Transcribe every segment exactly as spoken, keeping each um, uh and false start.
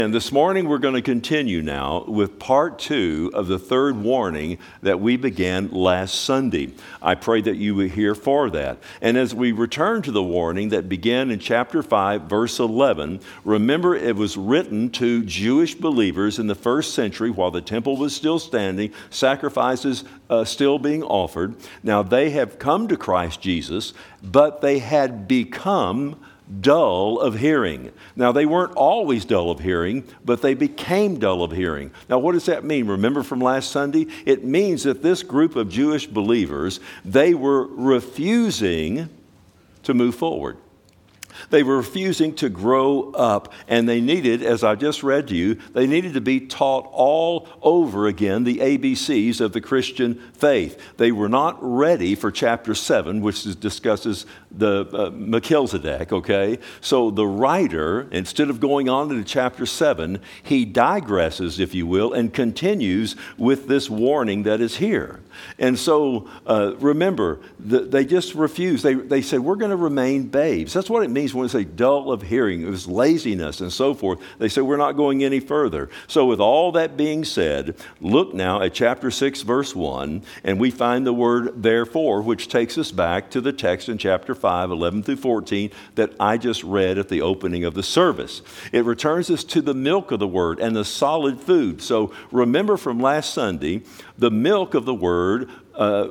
And this morning we're going to continue now with part two of the third warning that we began last Sunday. I pray that you were here for that. And as we return to the warning that began in chapter five, verse eleven, remember it was written to Jewish believers in the first century while the temple was still standing, sacrifices uh, still being offered. Now they have come to Christ Jesus, but they had become dull of hearing. Now, they weren't always dull of hearing, but they became dull of hearing. Now, what does that mean? Remember from last Sunday? It means that this group of Jewish believers, they were refusing to move forward. They were refusing to grow up, and they needed, as I just read to you, they needed to be taught all over again the A B Cs of the Christian faith. They were not ready for chapter seven, which is, discusses the uh, Melchizedek, okay? So the writer, instead of going on into chapter seven, he digresses, if you will, and continues with this warning that is here. And so uh, remember, the, they just refused. They, they said, we're going to remain babes. That's what it means when they say dull of hearing. It was laziness and so forth. They said, we're not going any further. So with all that being said, look now at chapter six, verse one, and we find the word therefore, which takes us back to the text in chapter five, eleven through fourteen, that I just read at the opening of the service. It returns us to the milk of the word and the solid food. So remember from last Sunday, the milk of the word uh,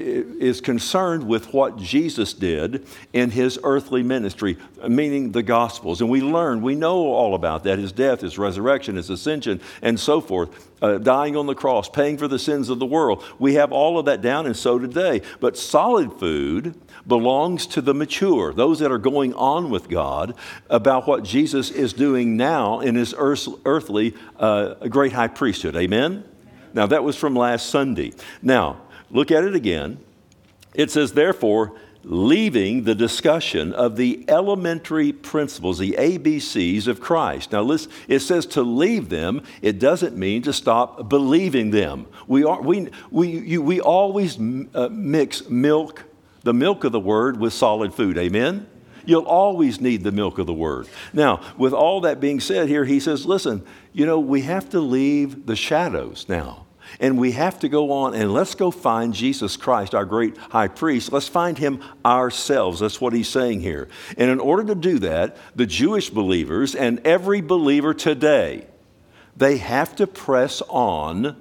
is concerned with what Jesus did in his earthly ministry, meaning the Gospels. And we learn, we know all about that, his death, his resurrection, his ascension, and so forth, uh, dying on the cross, paying for the sins of the world. We have all of that down, and so today. But solid food belongs to the mature, those that are going on with God, about what Jesus is doing now in his earth, earthly uh, great high priesthood. Amen? Now, that was from last Sunday. Now, look at it again. It says, therefore, leaving the discussion of the elementary principles, the A B Cs of Christ. Now, listen, it says to leave them. It doesn't mean to stop believing them. We are we we you, we always uh, mix milk, the milk of the word, with solid food. Amen? You'll always need the milk of the word. Now, with all that being said here, he says, listen, you know, we have to leave the shadows now. And we have to go on and let's go find Jesus Christ, our great high priest. Let's find him ourselves. That's what he's saying here. And in order to do that, the Jewish believers and every believer today, they have to press on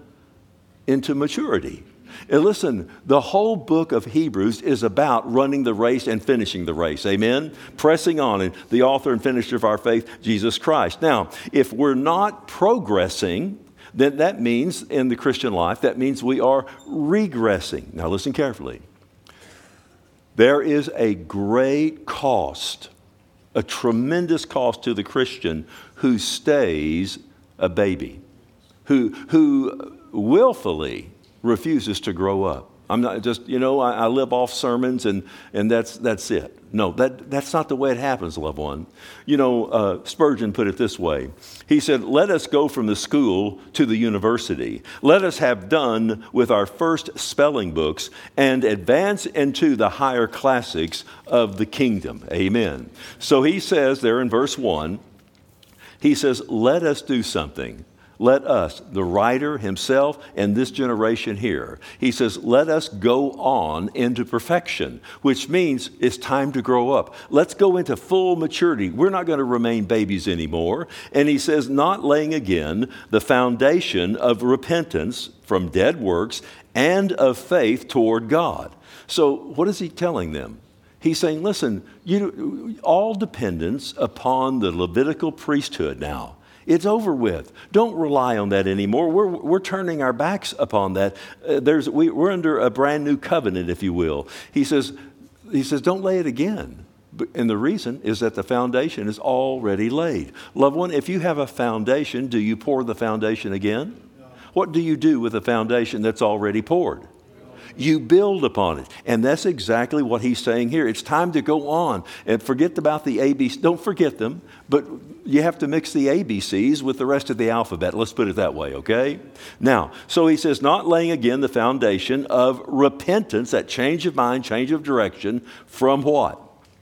into maturity. And listen, the whole book of Hebrews is about running the race and finishing the race. Amen? Pressing on, and the author and finisher of our faith, Jesus Christ. Now, if we're not progressing, then that means in the Christian life, that means we are regressing. Now listen carefully. There is a great cost, a tremendous cost to the Christian who stays a baby, who, who willfully refuses to grow up. I'm not just, you know, I, I live off sermons and, and that's that's it. No, that, that's not the way it happens, loved one. You know, uh, Spurgeon put it this way. He said, let us go from the school to the university. Let us have done with our first spelling books and advance into the higher classics of the kingdom. Amen. So he says there in verse one, he says, let us do something. Let us, the writer himself and this generation here, he says, let us go on into perfection, which means it's time to grow up. Let's go into full maturity. We're not going to remain babies anymore. And he says, not laying again the foundation of repentance from dead works and of faith toward God. So what is he telling them? He's saying, listen, you, all dependence upon the Levitical priesthood now. It's over with. Don't rely on that anymore. We're, we're turning our backs upon that. Uh, there's, we, we're under a brand new covenant, if you will. He says, he says, don't lay it again. And the reason is that the foundation is already laid. Loved one, if you have a foundation, do you pour the foundation again? No. What do you do with a foundation that's already poured? You build upon it. And that's exactly what he's saying here. It's time to go on and forget about the A B Cs. Don't forget them, but you have to mix the A B Cs with the rest of the alphabet. Let's put it that way, okay? Now, so he says, not laying again the foundation of repentance, that change of mind, change of direction, from what?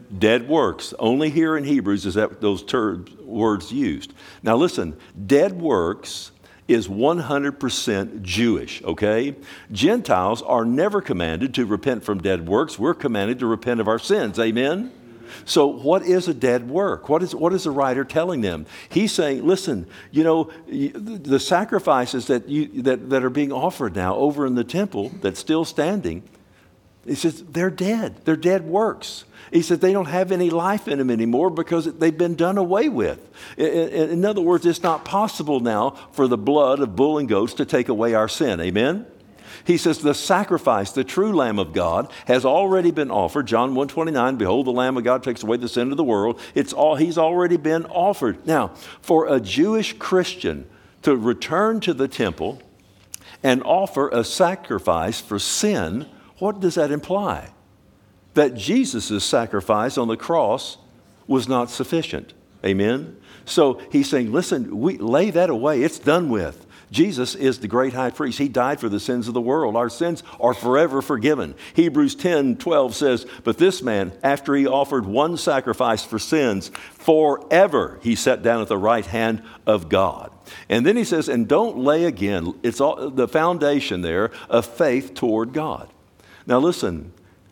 Dead works. Only here in Hebrews is that those ter- words used. Now listen, dead works is one hundred percent Jewish, okay? Gentiles are never commanded to repent from dead works. We're commanded to repent of our sins, amen? So what is a dead work? What is, what is the writer telling them? He's saying, listen, you know, the sacrifices that, you, that, that are being offered now over in the temple that's still standing, he says, they're dead. They're dead works. He said they don't have any life in them anymore because they've been done away with. In, in other words, it's not possible now for the blood of bull and goats to take away our sin. Amen? He says the sacrifice, the true Lamb of God, has already been offered. John one twenty-nine, behold, the Lamb of God takes away the sin of the world. It's all, he's already been offered. Now, for a Jewish Christian to return to the temple and offer a sacrifice for sin, what does that imply? That Jesus' sacrifice on the cross was not sufficient. Amen? So he's saying, listen, we lay that away. It's done with. Jesus is the great high priest. He died for the sins of the world. Our sins are forever forgiven. Hebrews ten twelve says, but this man, after he offered one sacrifice for sins, forever he sat down at the right hand of God. And then he says, and don't lay again, it's all the foundation there of faith toward God. Now listen,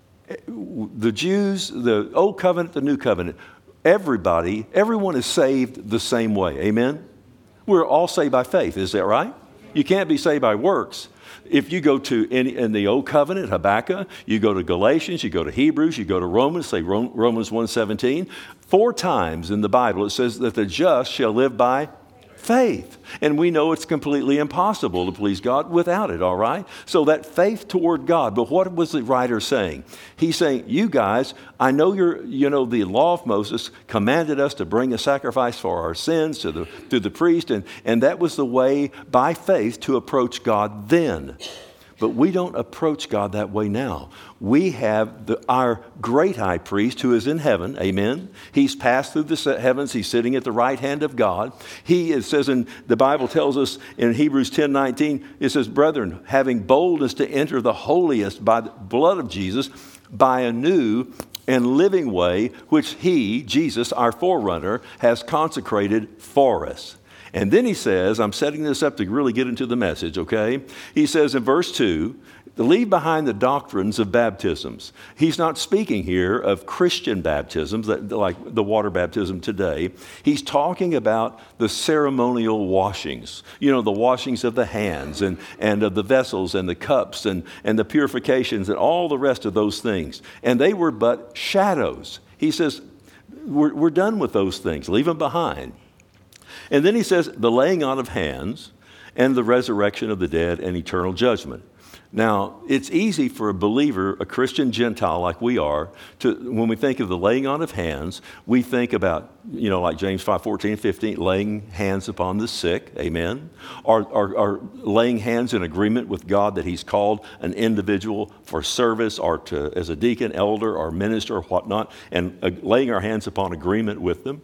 the Jews, the old covenant, the new covenant, everybody, everyone is saved the same way. Amen? We're all saved by faith. Is that right? You can't be saved by works. If you go to any, in the old covenant, Habakkuk, you go to Galatians, you go to Hebrews, you go to Romans, say Romans one seventeen. Four times in the Bible it says that the just shall live by faith. And we know it's completely impossible to please God without it, all right? So that faith toward God. But what was the writer saying? He's saying, you guys, I know you're, you know, the law of Moses commanded us to bring a sacrifice for our sins to the, to the priest, and, and that was the way by faith to approach God then. But we don't approach God that way now. We have the, our great high priest who is in heaven. Amen. He's passed through the heavens. He's sitting at the right hand of God. He, it says in the Bible tells us in Hebrews ten nineteen, it says, brethren, having boldness to enter the holiest by the blood of Jesus, by a new and living way, which he, Jesus, our forerunner, has consecrated for us. And then he says, I'm setting this up to really get into the message, okay? He says in verse two, leave behind the doctrines of baptisms. He's not speaking here of Christian baptisms, that, like the water baptism today. He's talking about the ceremonial washings, you know, the washings of the hands and, and of the vessels and the cups and, and the purifications and all the rest of those things. And they were but shadows. He says, we're, we're done with those things. Leave them behind. And then he says, the laying on of hands and the resurrection of the dead and eternal judgment. Now, it's easy for a believer, a Christian Gentile like we are, to when we think of the laying on of hands, we think about, you know, like James five fourteen, fifteen, laying hands upon the sick, amen, or, or, or laying hands in agreement with God that he's called an individual for service or to, as a deacon, elder, or minister or whatnot, and uh, laying our hands upon agreement with them.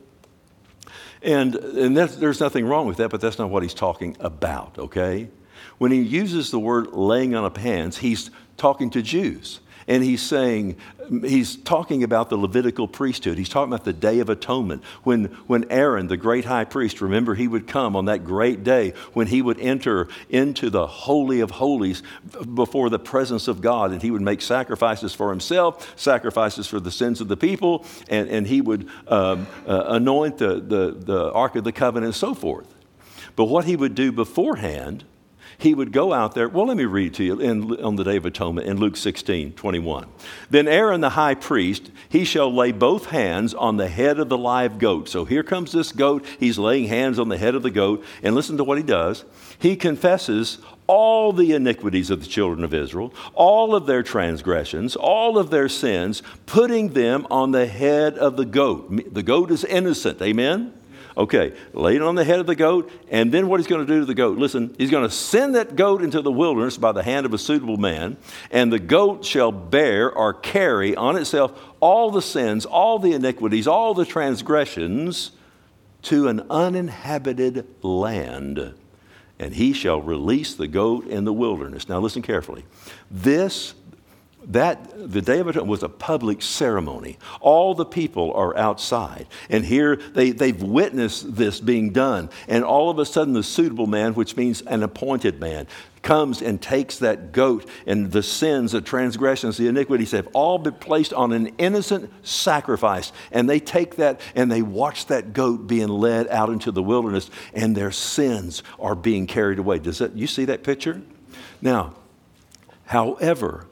And, and there's nothing wrong with that, but that's not what he's talking about, okay? When he uses the word laying on of hands, he's talking to Jews. And he's saying, he's talking about the Levitical priesthood. He's talking about the Day of Atonement. When, when Aaron, the great high priest, remember he would come on that great day when he would enter into the Holy of Holies before the presence of God. And he would make sacrifices for himself, sacrifices for the sins of the people. And, and he would um, uh, anoint the, the, the Ark of the Covenant and so forth. But what he would do beforehand, he would go out there. Well, let me read to you in, on the Day of Atonement in Luke sixteen twenty-one. Then Aaron the high priest, he shall lay both hands on the head of the live goat. So here comes this goat. He's laying hands on the head of the goat. And listen to what he does. He confesses all the iniquities of the children of Israel, all of their transgressions, all of their sins, putting them on the head of the goat. The goat is innocent. Amen? Okay, lay it on the head of the goat, and then what he's going to do to the goat? Listen, he's going to send that goat into the wilderness by the hand of a suitable man, and the goat shall bear or carry on itself all the sins, all the iniquities, all the transgressions to an uninhabited land, and he shall release the goat in the wilderness. Now listen carefully. This That, the Day of Atonement was a public ceremony. All the people are outside. And here they, they've witnessed this being done. And all of a sudden the suitable man, which means an appointed man, comes and takes that goat, and the sins, the transgressions, the iniquities have all been placed on an innocent sacrifice. And they take that and they watch that goat being led out into the wilderness, and their sins are being carried away. Does that, you see that picture? Now, however,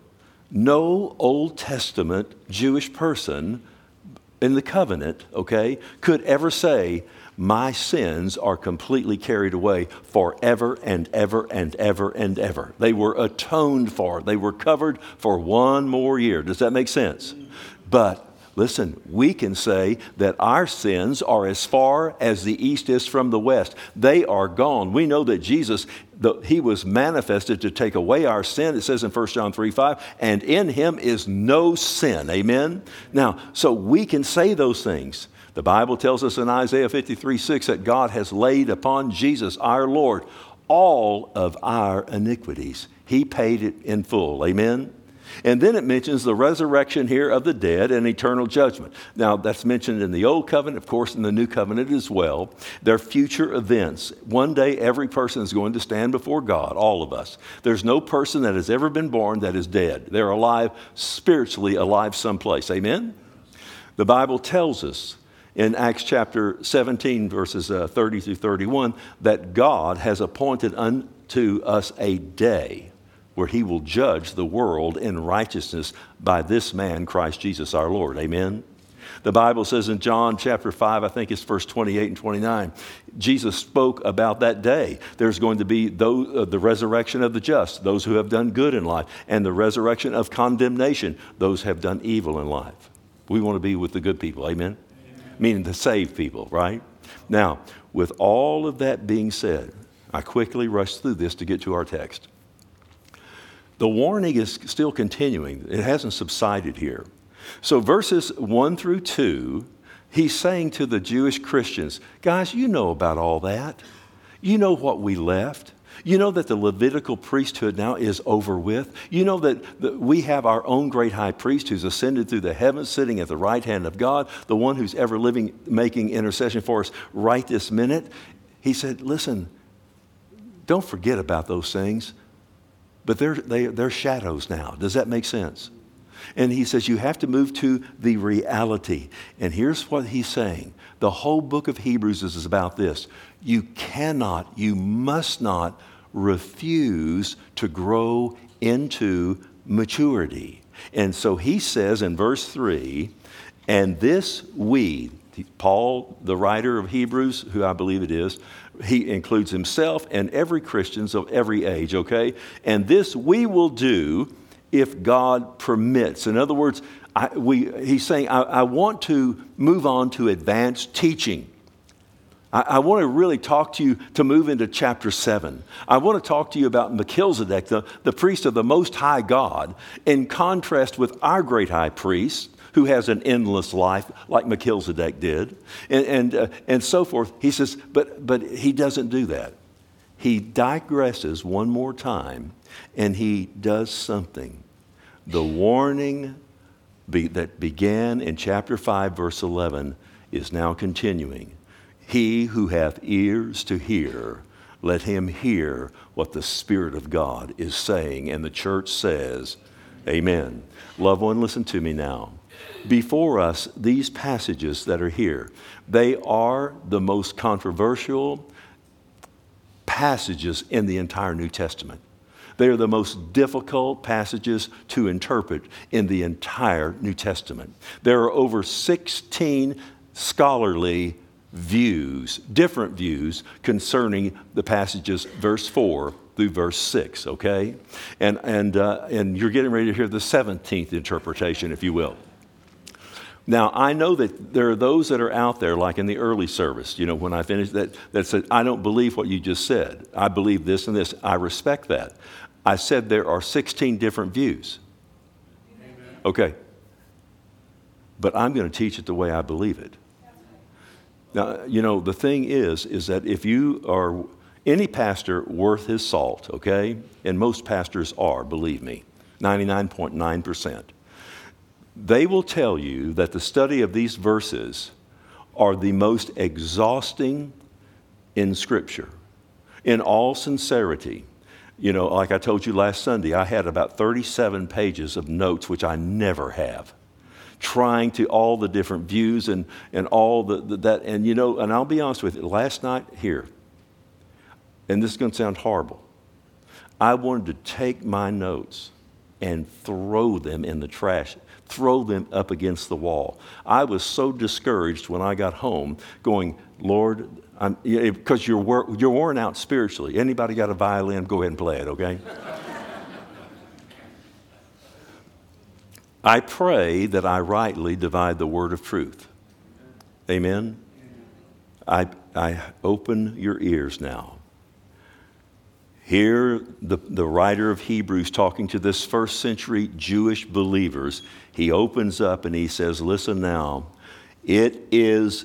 no Old Testament Jewish person in the covenant, okay, could ever say, my sins are completely carried away forever and ever and ever and ever. They were atoned for. They were covered for one more year. Does that make sense? But listen, we can say that our sins are as far as the east is from the west. They are gone. We know that Jesus, the, he was manifested to take away our sin. It says in First John three five, and in him is no sin. Amen? Now, so we can say those things. The Bible tells us in Isaiah fifty-three six that God has laid upon Jesus, our Lord, all of our iniquities. He paid it in full. Amen? And then it mentions the resurrection here of the dead and eternal judgment. Now, that's mentioned in the Old Covenant, of course, in the New Covenant as well. They're future events. One day, every person is going to stand before God, all of us. There's no person that has ever been born that is dead. They're alive, spiritually alive someplace. Amen? The Bible tells us in Acts chapter seventeen, verses uh, thirty through thirty-one, that God has appointed unto us a day where he will judge the world in righteousness by this man, Christ Jesus our Lord. Amen? The Bible says in John chapter five, I think it's verse twenty-eight and twenty-nine, Jesus spoke about that day. There's going to be those, uh, the resurrection of the just, those who have done good in life, and the resurrection of condemnation, those who have done evil in life. We want to be with the good people. Amen? Amen. Meaning the saved people, right? Now, with all of that being said, I quickly rush through this to get to our text. The warning is still continuing. It hasn't subsided here. So verses one through two, he's saying to the Jewish Christians, guys, you know about all that. You know what we left. You know that the Levitical priesthood now is over with. You know that, that we have our own great high priest who's ascended through the heavens, sitting at the right hand of God, the one who's ever living, making intercession for us right this minute. He said, listen, don't forget about those things. But they're, they, they're shadows now. Does that make sense? And he says you have to move to the reality. And here's what he's saying. The whole book of Hebrews is about this. You cannot, you must not refuse to grow into maturity. And so he says in verse three, and this we, Paul, the writer of Hebrews, who I believe it is, he includes himself and every Christian of every age, okay? And this we will do if God permits. In other words, I, we, he's saying, I, I want to move on to advanced teaching. I, I want to really talk to you to move into chapter seven. I want to talk to you about Melchizedek, the, the priest of the Most High God, in contrast with our great high priest, who has an endless life like Melchizedek did, and and, uh, and so forth. He says, but but he doesn't do that. He digresses one more time, and he does something. The warning be, that began in chapter five, verse eleven, is now continuing. He who hath ears to hear, let him hear what the Spirit of God is saying. And the church says, amen. Loved one, listen to me now. Before us, these passages that are here, they are the most controversial passages in the entire New Testament. They are the most difficult passages to interpret in the entire New Testament. There are over sixteen scholarly views, different views concerning the passages, verse four through verse six, okay? And, and, uh, and you're getting ready to hear the seventeenth interpretation, if you will. Now, I know that there are those that are out there, like in the early service, you know, when I finished, that, that said, I don't believe what you just said. I believe this and this. I respect that. I said there are sixteen different views. Amen. Okay. But I'm going to teach it the way I believe it. Now, you know, the thing is, is that if you are any pastor worth his salt, okay, and most pastors are, believe me, ninety-nine point nine percent. They will tell you that the study of these verses are the most exhausting in Scripture. In all sincerity, you know, like I told you last Sunday, I had about thirty-seven pages of notes, which I never have, trying to all the different views and, and all the, the that. And, you know, and I'll be honest with you, last night here, and this is going to sound horrible, I wanted to take my notes and throw them in the trash, throw them up against the wall. I was so discouraged when I got home going, Lord, because you're, wor- you're worn out spiritually. Anybody got a violin? Go ahead and play it, okay? I pray that I rightly divide the word of truth. Amen? I, I open your ears now. Here, the, the writer of Hebrews talking to this first century Jewish believers, he opens up and he says, listen now, it is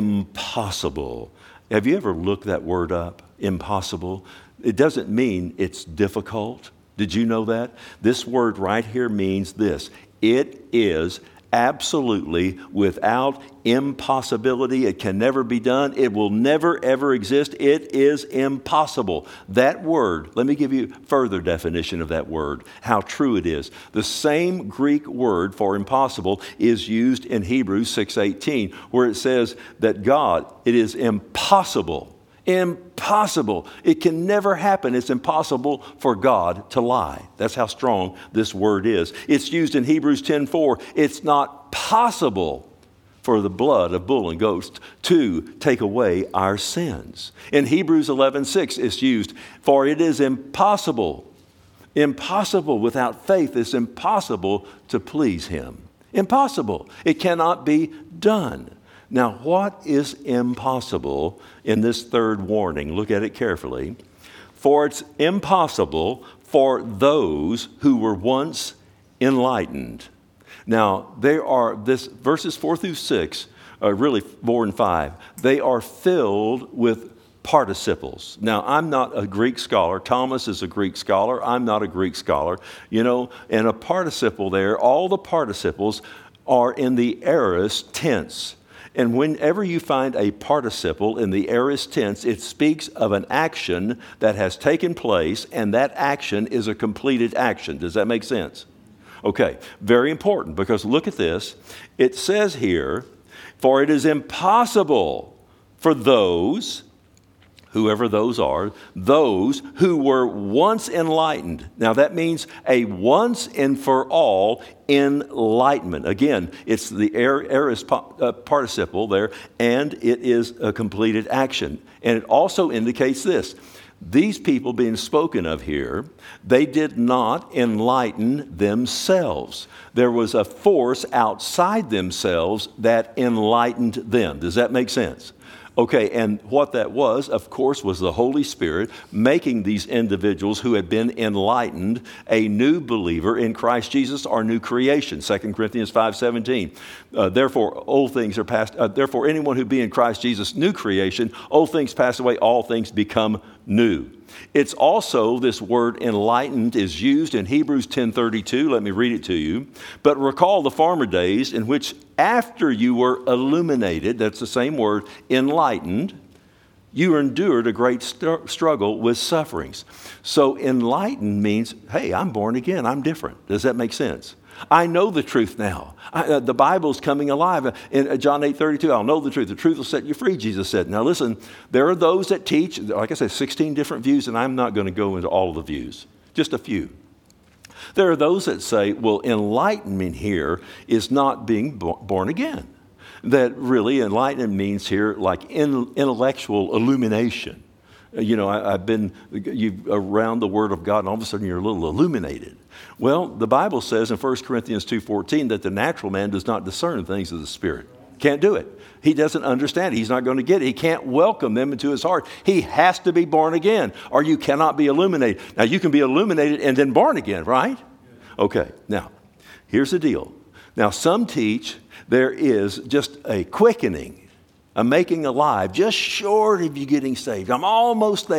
impossible. Have you ever looked that word up? Impossible. It doesn't mean it's difficult. Did you know that? This word right here means this. It is absolutely without impossibility. It can never be done. It will never, ever exist. It is impossible. That word, let me give you further definition of that word, how true it is. The same Greek word for impossible is used in Hebrews six eighteen, where it says that God, it is impossible. Impossible. It can never happen. It's impossible for God to lie. That's how strong this word is. It's used in Hebrews ten four. It's not possible for the blood of bull and goats to take away our sins. In Hebrews eleven six, it's used, for it is impossible, impossible without faith. It's impossible to please Him. Impossible. It cannot be done. Now, what is impossible in this third warning? Look at it carefully. For it's impossible for those who were once enlightened. Now, there are this verses four through six, uh, really four and five. They are filled with participles. Now, I'm not a Greek scholar. Thomas is a Greek scholar. I'm not a Greek scholar. You know, and a participle there, all the participles are in the aorist tense. And whenever you find a participle in the aorist tense, it speaks of an action that has taken place, and that action is a completed action. Does that make sense? Okay, very important, because look at this. It says here, for it is impossible for those, whoever those are, those who were once enlightened. Now that means a once and for all enlightenment. Again, it's the aorist participle there, and it is a completed action. And it also indicates this. These people being spoken of here, they did not enlighten themselves. There was a force outside themselves that enlightened them. Does that make sense? Okay, and what that was, of course, was the Holy Spirit making these individuals who had been enlightened a new believer in Christ Jesus, our new creation. Second Corinthians five seventeen. Uh, therefore, old things are passed. Uh, therefore, anyone who be in Christ Jesus, new creation, old things pass away, all things become new. It's also, this word enlightened is used in Hebrews ten thirty-two. Let me read it to you. But recall the former days in which after you were illuminated, that's the same word, enlightened, you endured a great st- struggle with sufferings. So enlightened means, hey, I'm born again. I'm different. Does that make sense? I know the truth now. I, uh, the Bible's coming alive. In uh, John eight thirty-two, I'll know the truth. The truth will set you free, Jesus said. Now listen, there are those that teach, like I said, sixteen different views, and I'm not going to go into all of the views, just a few. There are those that say, well, enlightenment here is not being bo- born again. That really enlightenment means here like in, intellectual illumination. You know, I, I've been you, around the Word of God, and all of a sudden you're a little illuminated. Well, the Bible says in First Corinthians two fourteen that the natural man does not discern things of the Spirit. Can't do it. He doesn't understand it. He's not going to get it. He can't welcome them into his heart. He has to be born again, or you cannot be illuminated. Now, you can be illuminated and then born again, right? Okay, now, here's the deal. Now, some teach there is just a quickening, a making alive, just short of you getting saved. I'm almost there.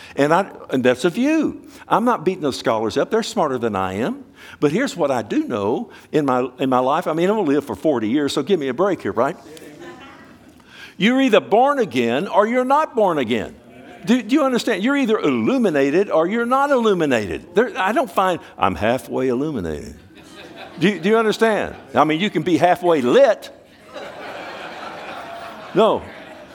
And, I, and that's a view. I'm not beating those scholars up. They're smarter than I am. But here's what I do know in my, in my life. I mean, I'm going to live for forty years, so give me a break here, right? You're either born again or you're not born again. Do, do you understand? You're either illuminated or you're not illuminated. There, I don't find I'm halfway illuminated. Do you, do you understand? I mean, you can be halfway lit. No.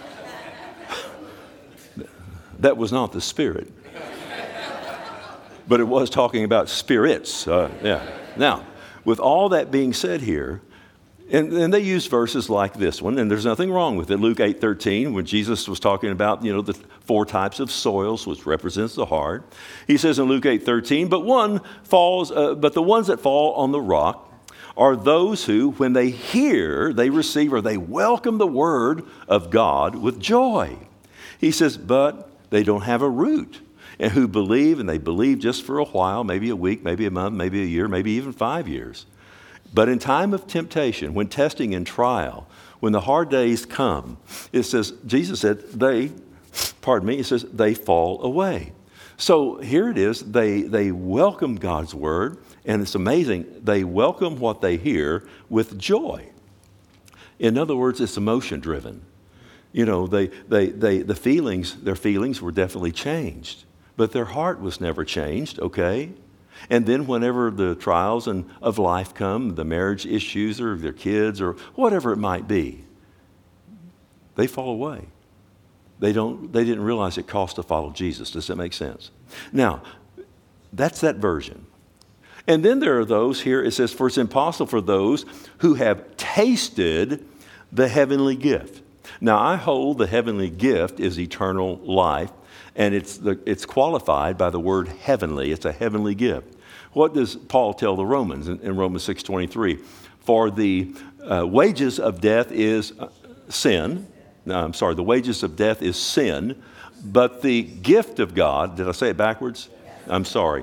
That was not the Spirit. But it was talking about spirits. Uh, yeah. Now, with all that being said here, And, and they use verses like this one, and there's nothing wrong with it. Luke eight thirteen, when Jesus was talking about, you know, the four types of soils, which represents the heart, he says in Luke eight thirteen, but one falls, uh, but the ones that fall on the rock are those who, when they hear, they receive or they welcome the word of God with joy. He says, but they don't have a root, and who believe, and they believe just for a while, maybe a week, maybe a month, maybe a year, maybe even five years. But in time of temptation, when testing and trial, when the hard days come, it says, Jesus said, they, pardon me, it says, they fall away. So here it is, they, they welcome God's word, and it's amazing, they welcome what they hear with joy. In other words, it's emotion driven. You know, they, they, they, the feelings, their feelings were definitely changed, but their heart was never changed, okay? And then whenever the trials and of life come, the marriage issues or their kids or whatever it might be, they fall away. They don't. They didn't realize it cost to follow Jesus. Does that make sense? Now, that's that version. And then there are those here, it says, for it's impossible for those who have tasted the heavenly gift. Now, I hold the heavenly gift is eternal life. And it's, the, it's qualified by the word heavenly. It's a heavenly gift. What does Paul tell the Romans in, in Romans six twenty-three? For the uh, wages of death is uh, sin. No, I'm sorry, the wages of death is sin. But the gift of God, did I say it backwards? I'm sorry.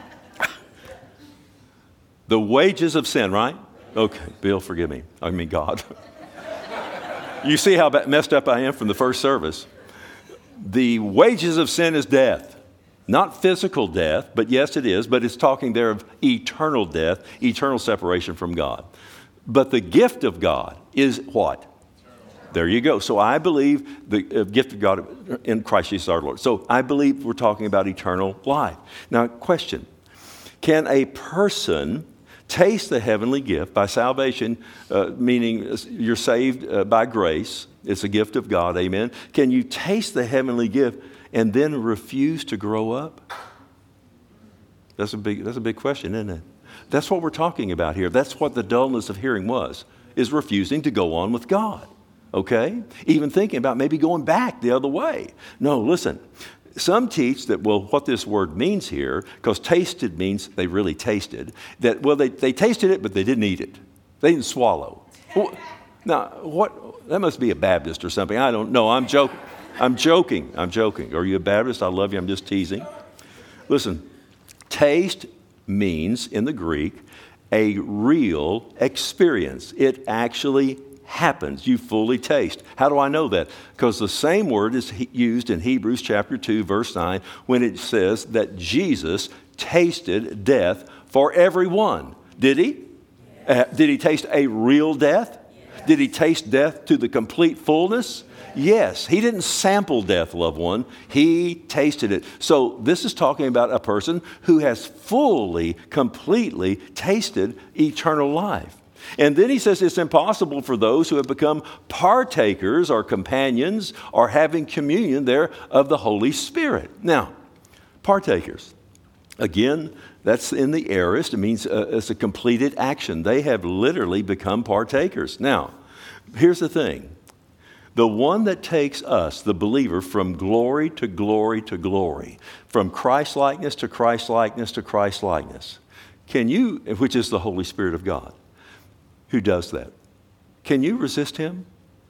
The wages of sin, right? Okay, Bill, forgive me. I mean God. You see how messed up I am from the first service. The wages of sin is death. Not physical death, but yes it is, but it's talking there of eternal death, eternal separation from God. But the gift of God is what? There you go. So I believe the uh, gift of God in Christ Jesus our Lord. So I believe we're talking about eternal life. Now, question. Can a person taste the heavenly gift by salvation, uh, meaning you're saved uh, by grace? It's a gift of God, amen. Can you taste the heavenly gift and then refuse to grow up? That's a big, that's a big question, isn't it? That's what we're talking about here. That's what the dullness of hearing was, is refusing to go on with God, okay? Even thinking about maybe going back the other way. No, listen. Some teach that, well, what this word means here, because tasted means they really tasted, that, well, they, they tasted it, but they didn't eat it. They didn't swallow. Well, now, what? That must be a Baptist or something. I don't know. I'm joking. I'm joking. I'm joking. Are you a Baptist? I love you. I'm just teasing. Listen, taste means, in the Greek, a real experience. It actually happens. You fully taste. How do I know that? Because the same word is used in Hebrews chapter two, verse nine, when it says that Jesus tasted death for everyone. Did he? Uh, did he taste a real death? Did he taste death to the complete fullness? Yes. He didn't sample death, loved one. He tasted it. So this is talking about a person who has fully, completely tasted eternal life. And then he says it's impossible for those who have become partakers or companions or having communion there of the Holy Spirit. Now, partakers. Again, that's in the aorist. It means uh, it's a completed action. They have literally become partakers. Now, here's the thing. The one that takes us, the believer, from glory to glory to glory, from Christ-likeness to Christ-likeness to Christ-likeness, can you, which is the Holy Spirit of God, who does that, can you resist him?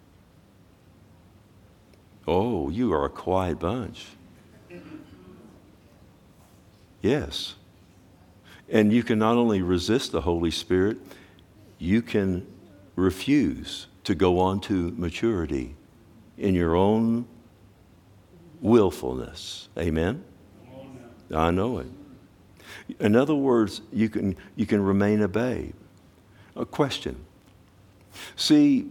Oh, you are a quiet bunch. Yes. And you can not only resist the Holy Spirit, you can refuse to go on to maturity in your own willfulness. Amen? I know it. In other words, you can, you can remain a babe. A question. See,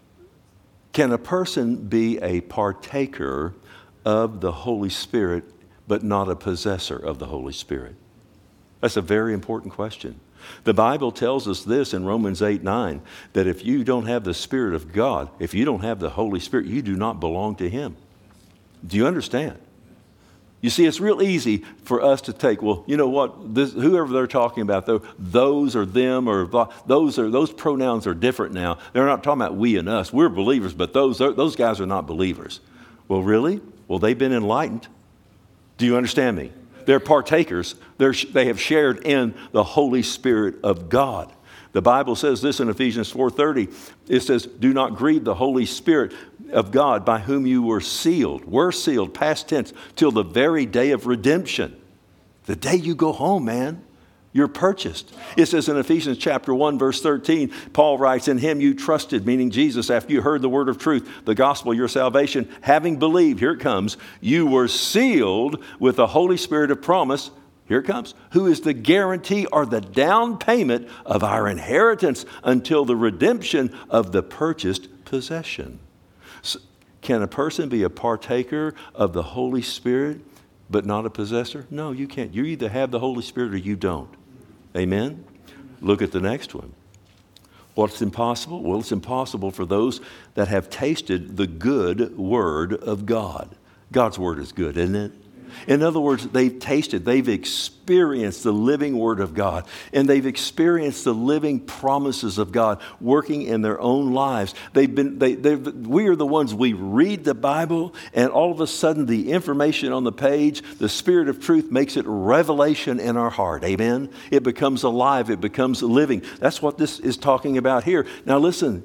can a person be a partaker of the Holy Spirit but not a possessor of the Holy Spirit? That's a very important question. The Bible tells us this in Romans eight nine, that if you don't have the Spirit of God, if you don't have the Holy Spirit, you do not belong to Him. Do you understand? You see, it's real easy for us to take, well, you know what, this, whoever they're talking about, though, those or them or those are those pronouns are different now. They're not talking about we and us. We're believers, but those those guys are not believers. Well, really? Well, they've been enlightened. Do you understand me? They're partakers. They're, they have shared in the Holy Spirit of God. The Bible says this in Ephesians four thirty. It says, do not grieve the Holy Spirit of God by whom you were sealed. We're sealed, past tense, till the very day of redemption. The day you go home, man, you're purchased. It says in Ephesians chapter one, verse thirteen, Paul writes, in Him you trusted, meaning Jesus, after you heard the word of truth, the gospel of your salvation, having believed, here it comes, you were sealed with the Holy Spirit of promise. Here it comes. Who is the guarantee or the down payment of our inheritance until the redemption of the purchased possession. So, can a person be a partaker of the Holy Spirit but not a possessor? No, you can't. You either have the Holy Spirit or you don't. Amen? Look at the next one. What's impossible? Well, it's impossible for those that have tasted the good word of God. God's word is good, isn't it? In other words, they've tasted, they've experienced the living Word of God, and they've experienced the living promises of God working in their own lives. They've been, they, we are the ones, we read the Bible, and all of a sudden the information on the page, the Spirit of truth makes it revelation in our heart. Amen? It becomes alive. It becomes living. That's what this is talking about here. Now listen,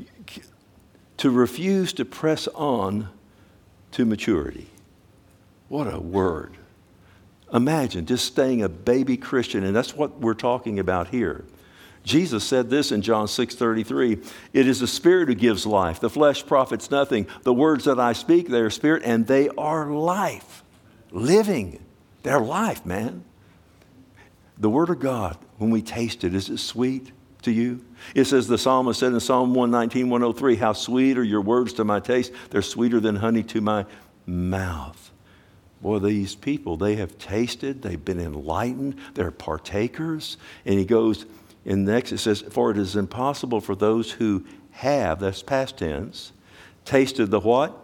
to refuse to press on to maturity. What a word. Imagine just staying a baby Christian, and that's what we're talking about here. Jesus said this in John six thirty-three, it is the Spirit who gives life. The flesh profits nothing. The words that I speak, they are spirit, and they are life. Living. They're life, man. The Word of God, when we taste it, is it sweet to you? It says, the psalmist said in Psalm one nineteen, one oh three, how sweet are your words to my taste. They're sweeter than honey to my mouth. Boy, these people, they have tasted, they've been enlightened, they're partakers. And he goes, in next it says, for it is impossible for those who have, that's past tense, tasted the what?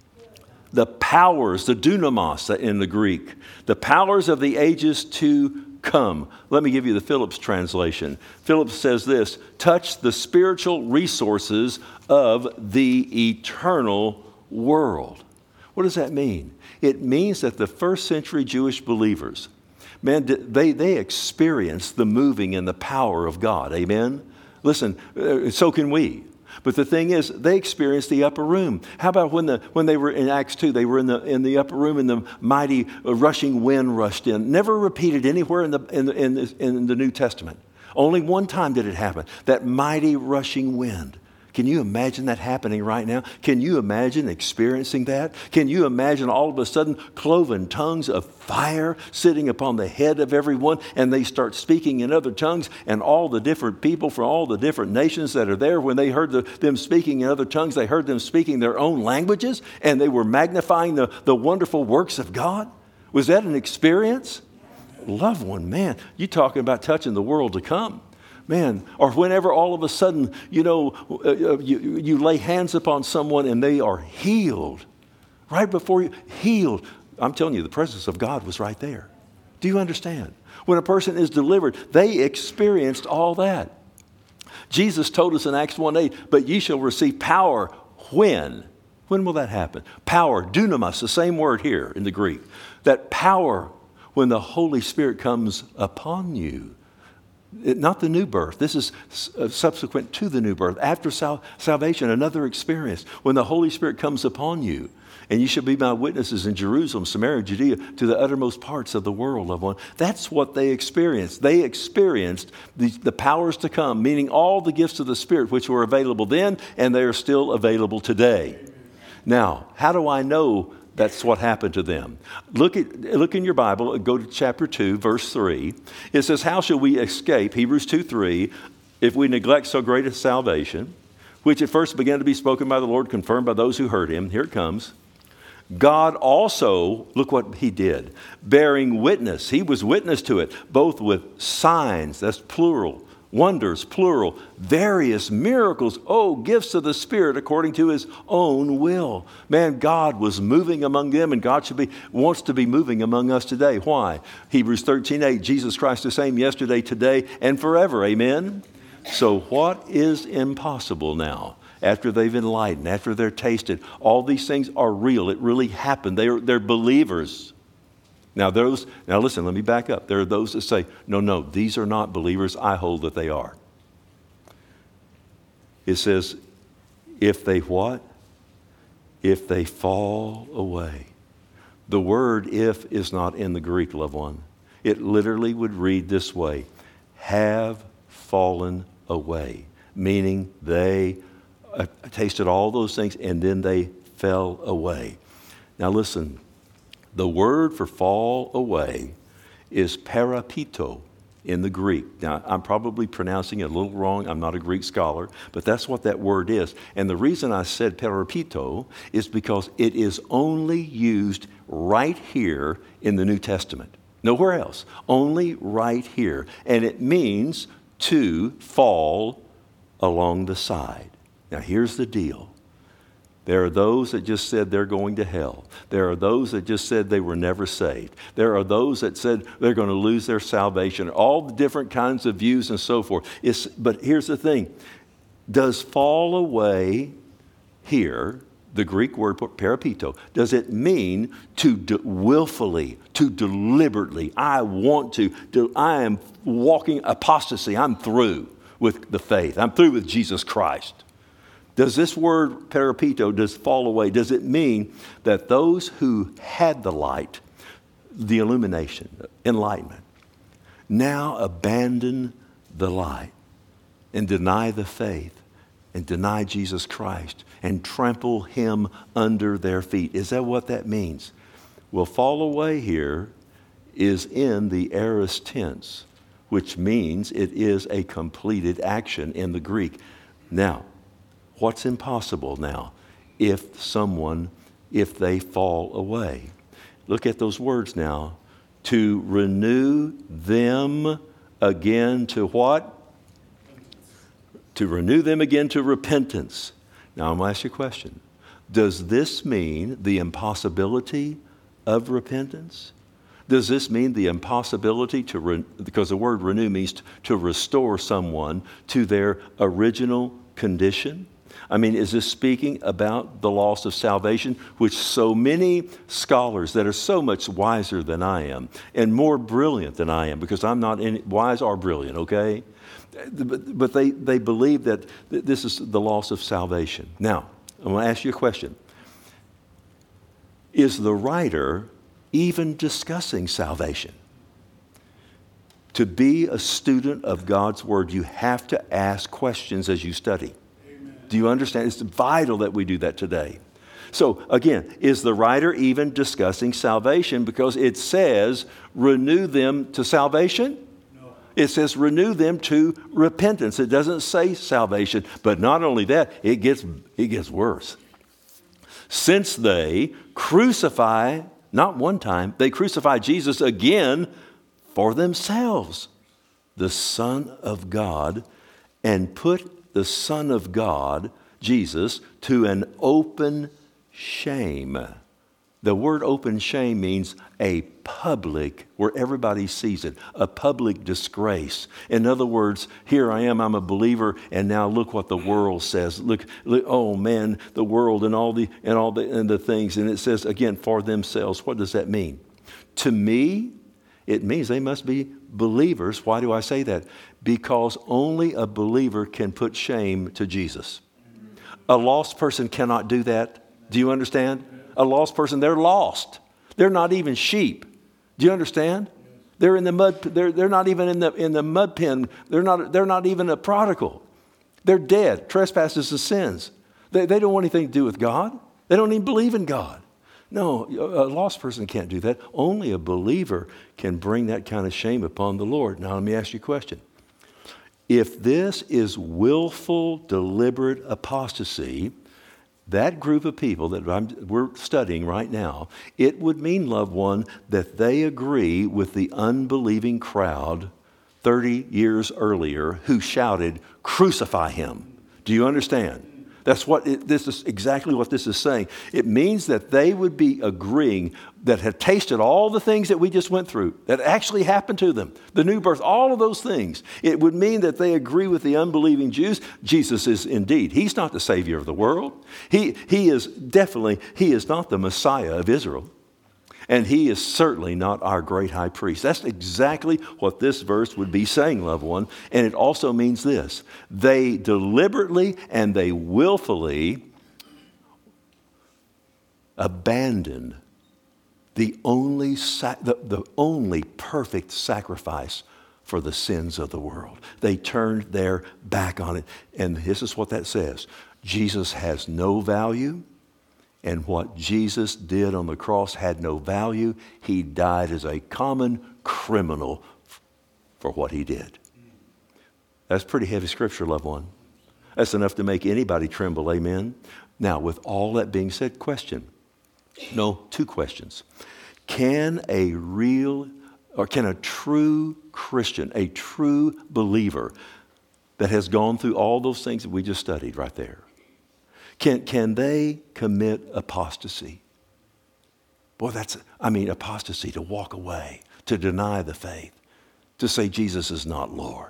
The powers, the dunamos in the Greek, the powers of the ages to come. Let me give you the Phillips translation. Phillips says this, touch the spiritual resources of the eternal world. What does that mean? It means that the first century Jewish believers, man, they, they experienced the moving and the power of God. Amen? Listen, so can we. But the thing is, they experienced the upper room. How about when the when they were in Acts two, they were in the in the upper room and the mighty rushing wind rushed in. Never repeated anywhere in the in the, in the, in the New Testament. Only one time did it happen. That mighty rushing wind. Can you imagine that happening right now? Can you imagine experiencing that? Can you imagine all of a sudden cloven tongues of fire sitting upon the head of everyone, and they start speaking in other tongues, and all the different people from all the different nations that are there, when they heard the, them speaking in other tongues, they heard them speaking their own languages, and they were magnifying the, the wonderful works of God? Was that an experience? Loved one, man, you talking about touching the world to come. Man, or whenever all of a sudden, you know, uh, you, you lay hands upon someone and they are healed. Right before you, healed. I'm telling you, the presence of God was right there. Do you understand? When a person is delivered, they experienced all that. Jesus told us in Acts one eight, but ye shall receive power when? When will that happen? Power, dunamis, the same word here in the Greek. That power when the Holy Spirit comes upon you. It, not the new birth. This is uh, subsequent to the new birth. After sal- salvation, another experience. When the Holy Spirit comes upon you, and you shall be my witnesses in Jerusalem, Samaria, Judea, to the uttermost parts of the world, loved one. That's what they experienced. They experienced the, the powers to come, meaning all the gifts of the Spirit which were available then, and they are still available today. Now, how do I know That's what happened to them. Look at look in your Bible, go to chapter two, verse three. It says, how shall we escape, Hebrews two three, if we neglect so great a salvation, which at first began to be spoken by the Lord, confirmed by those who heard him. Here it comes. God also, look what he did, bearing witness. He was witness to it, both with signs, that's plural, wonders, plural, various miracles, oh, gifts of the Spirit according to his own will. Man, God was moving among them, and God should be wants to be moving among us today. Why? Hebrews thirteen eight, Jesus Christ the same yesterday, today, and forever. Amen? So what is impossible now? After they've enlightened, after they're tasted, all these things are real. It really happened. They're, they're believers. Now, those, now listen, let me back up. There are those that say, no, no, these are not believers. I hold that they are. It says, if they what? If they fall away. The word if is not in the Greek, loved one. It literally would read this way, have fallen away, meaning they uh, tasted all those things and then they fell away. Now listen, the word for fall away is parapito in the Greek. Now, I'm probably pronouncing it a little wrong. I'm not a Greek scholar, but that's what that word is. And the reason I said parapito is because it is only used right here in the New Testament. Nowhere else. Only right here. And it means to fall along the side. Now, here's the deal. There are those that just said they're going to hell. There are those that just said they were never saved. There are those that said they're going to lose their salvation. All the different kinds of views and so forth. It's, but here's the thing. Does fall away here, the Greek word parapito, does it mean to de- willfully, to deliberately, I want to, to, I am walking apostasy, I'm through with the faith. I'm through with Jesus Christ. Does this word parapito, does fall away, does it mean that those who had the light, the illumination, enlightenment, now abandon the light and deny the faith and deny Jesus Christ and trample him under their feet? Is that what that means? Well, fall away here is in the aorist tense, which means it is a completed action in the Greek. Now, what's impossible now if someone, if they fall away? Look at those words now. To renew them again to what? To renew them again to repentance. Now I'm going to ask you a question. Does this mean the impossibility of repentance? Does this mean the impossibility to, re- because the word renew means to restore someone to their original condition? I mean, is this speaking about the loss of salvation, which so many scholars that are so much wiser than I am and more brilliant than I am, because I'm not any, wise or brilliant, okay? But, but they, they believe that this is the loss of salvation. Now, I'm going to ask you a question. Is the writer even discussing salvation? To be a student of God's Word, you have to ask questions as you study. Do you understand? It's vital that we do that today. So again, is the writer even discussing salvation? Because it says, renew them to salvation. No. It says, renew them to repentance. It doesn't say salvation. But not only that, it gets, it gets worse. Since they crucify, not one time, they crucify Jesus again for themselves, the Son of God, and put the Son of God, Jesus, to an open shame. The word open shame means a public, where everybody sees it, a public disgrace. In other words, here I am, I'm a believer, and now look what the world says. Look, look oh man, the world and all the and all the and the things. And it says again, for themselves. What does that mean? To me, it means they must be believers. Why do I say that? Because only a believer can put shame to Jesus. A lost person cannot do that. Do you understand? A lost person, they're lost. They're not even sheep. Do you understand? They're in the mud. They're, they're not even in the in the mud pen. They're not. They're not even a prodigal. They're dead. Trespasses and sins. They, they don't want anything to do with God. They don't even believe in God. No, a lost person can't do that. Only a believer can bring that kind of shame upon the Lord. Now, let me ask you a question. If this is willful, deliberate apostasy, that group of people that I'm, we're studying right now, it would mean, loved one, that they agree with the unbelieving crowd thirty years earlier who shouted, "Crucify him." Do you understand? That's what it, this is exactly what this is saying. It means that they would be agreeing that had tasted all the things that we just went through, that actually happened to them, the new birth, all of those things. It would mean that they agree with the unbelieving Jews. Jesus is indeed, he's not the Savior of the world. He, he is definitely, he is not the Messiah of Israel. And he is certainly not our great high priest. That's exactly what this verse would be saying, loved one. And it also means this. They deliberately and they willfully abandon the only, sac- the, the only perfect sacrifice for the sins of the world. They turned their back on it. And this is what that says. Jesus has no value. And what Jesus did on the cross had no value. He died as a common criminal for what he did. That's pretty heavy scripture, loved one. That's enough to make anybody tremble, amen? Now, with all that being said, question. No, two questions. Can a real, or can a true Christian, a true believer that has gone through all those things that we just studied right there, Can, can they commit apostasy? Boy, that's, I mean, apostasy, to walk away, to deny the faith, to say Jesus is not Lord.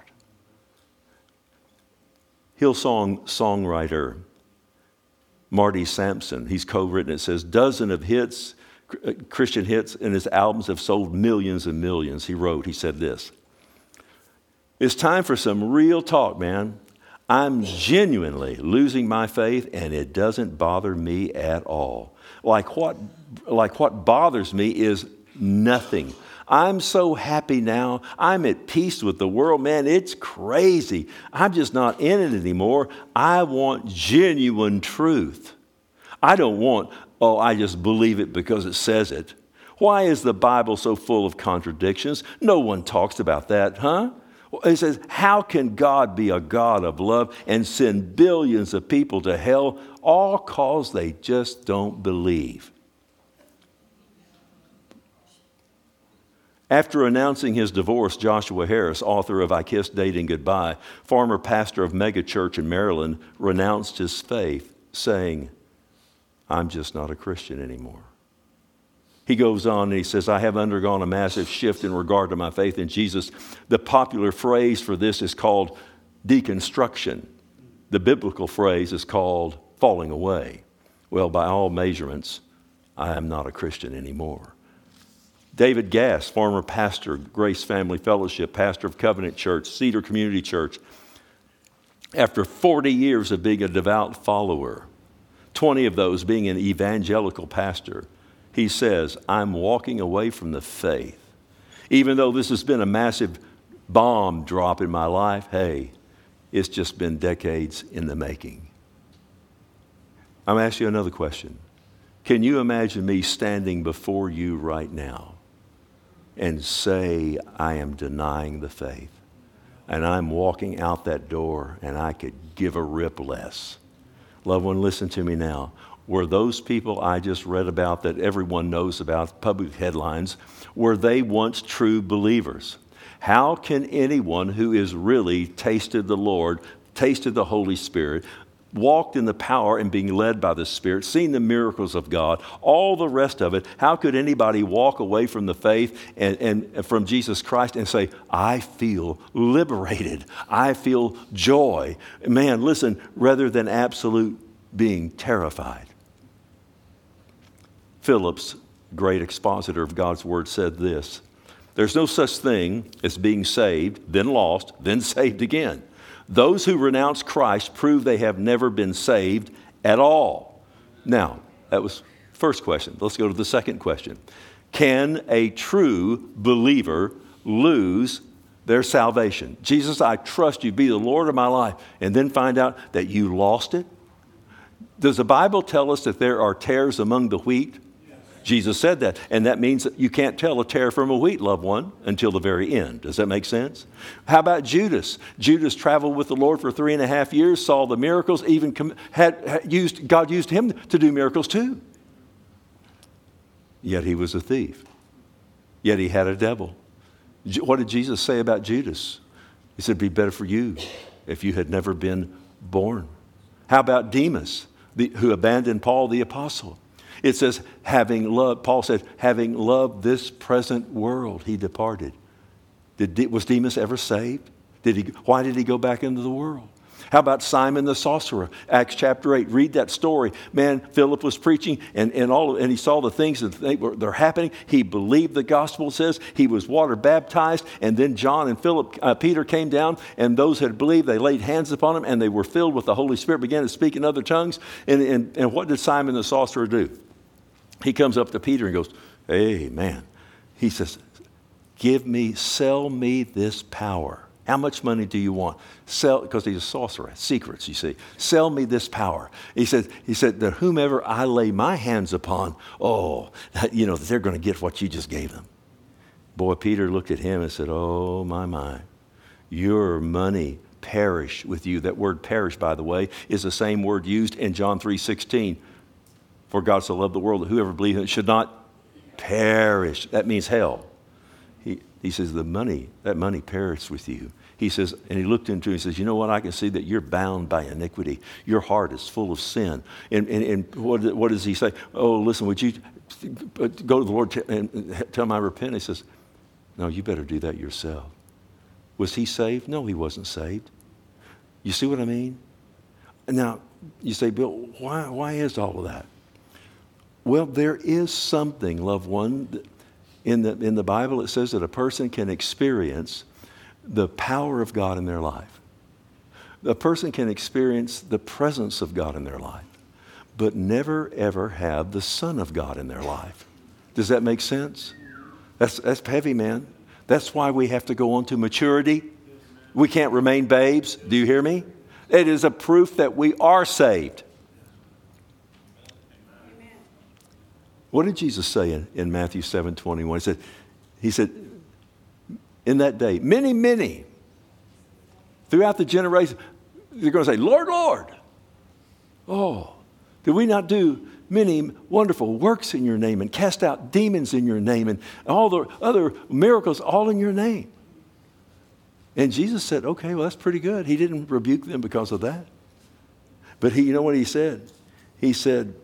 Hillsong songwriter Marty Sampson, he's co-written, it says, dozen of hits, Christian hits, and his albums have sold millions and millions. He wrote, he said this, "It's time for some real talk, man. I'm genuinely losing my faith, and it doesn't bother me at all. Like what, like what bothers me is nothing. I'm so happy now. I'm at peace with the world. Man, it's crazy. I'm just not in it anymore. I want genuine truth. I don't want, oh, I just believe it because it says it. Why is the Bible so full of contradictions? No one talks about that, huh? It says, how can God be a God of love and send billions of people to hell, all cause they just don't believe? After announcing his divorce, Joshua Harris, author of I Kissed Dating Goodbye, former pastor of megachurch in Maryland, renounced his faith, saying, I'm just not a Christian anymore. He goes on and he says, I have undergone a massive shift in regard to my faith in Jesus. The popular phrase for this is called deconstruction. The biblical phrase is called falling away. Well, by all measurements, I am not a Christian anymore. David Gass, former pastor, Grace Family Fellowship, pastor of Covenant Church, Cedar Community Church, after forty years of being a devout follower, twenty of those being an evangelical pastor, he says, I'm walking away from the faith. Even though this has been a massive bomb drop in my life, hey, it's just been decades in the making. I'm going to ask you another question. Can you imagine me standing before you right now and say, I am denying the faith, and I'm walking out that door and I could give a rip less? Loved one, listen to me now. Were those people I just read about that everyone knows about, public headlines, were they once true believers? How can anyone who is really tasted the Lord, tasted the Holy Spirit, walked in the power and being led by the Spirit, seen the miracles of God, all the rest of it, how could anybody walk away from the faith and, and from Jesus Christ and say, I feel liberated, I feel joy? Man, listen, rather than absolute being terrified. Phillips, great expositor of God's Word, said this, there's no such thing as being saved, then lost, then saved again. Those who renounce Christ prove they have never been saved at all. Now, that was the first question. Let's go to the second question. Can a true believer lose their salvation? Jesus, I trust you, be the Lord of my life, and then find out that you lost it? Does the Bible tell us that there are tares among the wheat? Jesus said that. And that means that you can't tell a tare from a wheat, loved one, until the very end. Does that make sense? How about Judas? Judas traveled with the Lord for three and a half years, saw the miracles, even com- had, had used, God used him to do miracles too. Yet he was a thief. Yet he had a devil. What did Jesus say about Judas? He said, it'd be better for you if you had never been born. How about Demas, the, who abandoned Paul the apostle? It says, having loved, Paul said, having loved this present world, he departed. Did, was Demas ever saved? Did he? Why did he go back into the world? How about Simon the sorcerer? Acts chapter eight. Read that story. Man, Philip was preaching and, and all, and he saw the things that they were they're happening. He believed the gospel says. He was water baptized. And then John and Philip, uh, Peter came down, and those that had believed, they laid hands upon him, and they were filled with the Holy Spirit, began to speak in other tongues. And, and, and what did Simon the sorcerer do? He comes up to Peter and goes, hey, man. He says, give me, sell me this power. How much money do you want? Sell, because he's a sorcerer, secrets, you see. Sell me this power. He said, he said that whomever I lay my hands upon, oh, you know, they're going to get what you just gave them. Boy, Peter looked at him and said, oh, my, my, your money perish with you. That word perish, by the way, is the same word used in John three sixteen. For God so loved the world that whoever believes in it should not perish. That means hell. He, he says, the money, that money perished with you. He says, and he looked into it and says, you know what? I can see that you're bound by iniquity. Your heart is full of sin. And, and, and what, what does he say? Oh, listen, would you go to the Lord and tell him I repent? He says, no, you better do that yourself. Was he saved? No, he wasn't saved. You see what I mean? Now, you say, Bill, why, why is all of that? Well, there is something, loved one, in the, in the Bible it says that a person can experience the power of God in their life. A person can experience the presence of God in their life, but never ever have the Son of God in their life. Does that make sense? That's, that's heavy, man. That's why we have to go on to maturity. We can't remain babes. Do you hear me? It is a proof that we are saved. What did Jesus say in, in Matthew seven twenty-one? He said, he said, in that day, many, many, throughout the generation, they're going to say, Lord, Lord. Oh, did we not do many wonderful works in your name and cast out demons in your name and all the other miracles all in your name? And Jesus said, okay, well, that's pretty good. He didn't rebuke them because of that. But he, you know what he said? He said,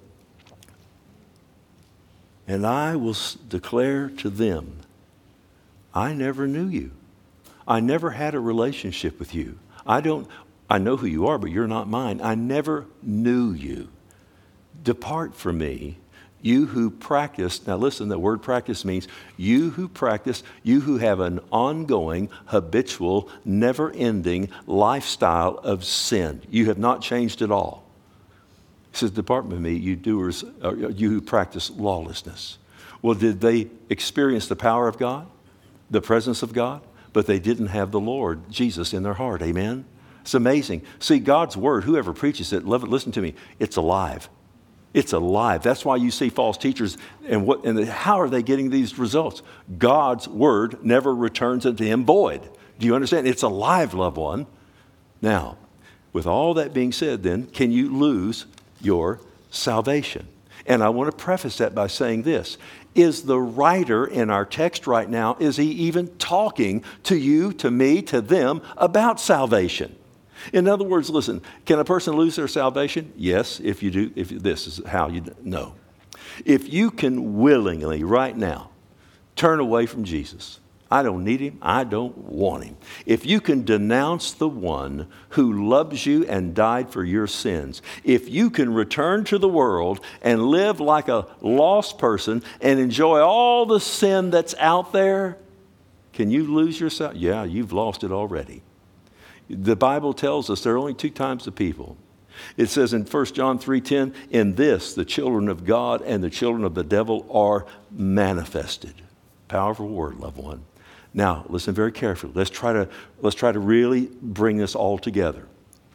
and I will declare to them, I never knew you. I never had a relationship with you. I don't, I know who you are, but you're not mine. I never knew you. Depart from me, you who practice. Now listen, the word practice means you who practice, you who have an ongoing, habitual, never-ending lifestyle of sin. You have not changed at all. He says, depart from me, you doers, uh, you who practice lawlessness. Well, did they experience the power of God, the presence of God? But they didn't have the Lord Jesus in their heart. Amen? It's amazing. See, God's word, whoever preaches it, love it, listen to me, it's alive. It's alive. That's why you see false teachers. And what? And how are they getting these results? God's word never returns unto him void. Do you understand? It's alive, loved one. Now, with all that being said, then, can you lose your salvation? And I want to preface that by saying this. Is the writer in our text right now, is he even talking to you, to me, to them about salvation? In other words, listen, can a person lose their salvation? Yes, if you do, if this is how you know. If you can willingly right now turn away from Jesus, I don't need him, I don't want him. If you can denounce the one who loves you and died for your sins, if you can return to the world and live like a lost person and enjoy all the sin that's out there, can you lose yourself? Yeah, you've lost it already. The Bible tells us there are only two types of people. It says in First John three ten, in this the children of God and the children of the devil are manifested. Powerful word, loved one. Now, listen very carefully. Let's try to, let's try to really bring this all together.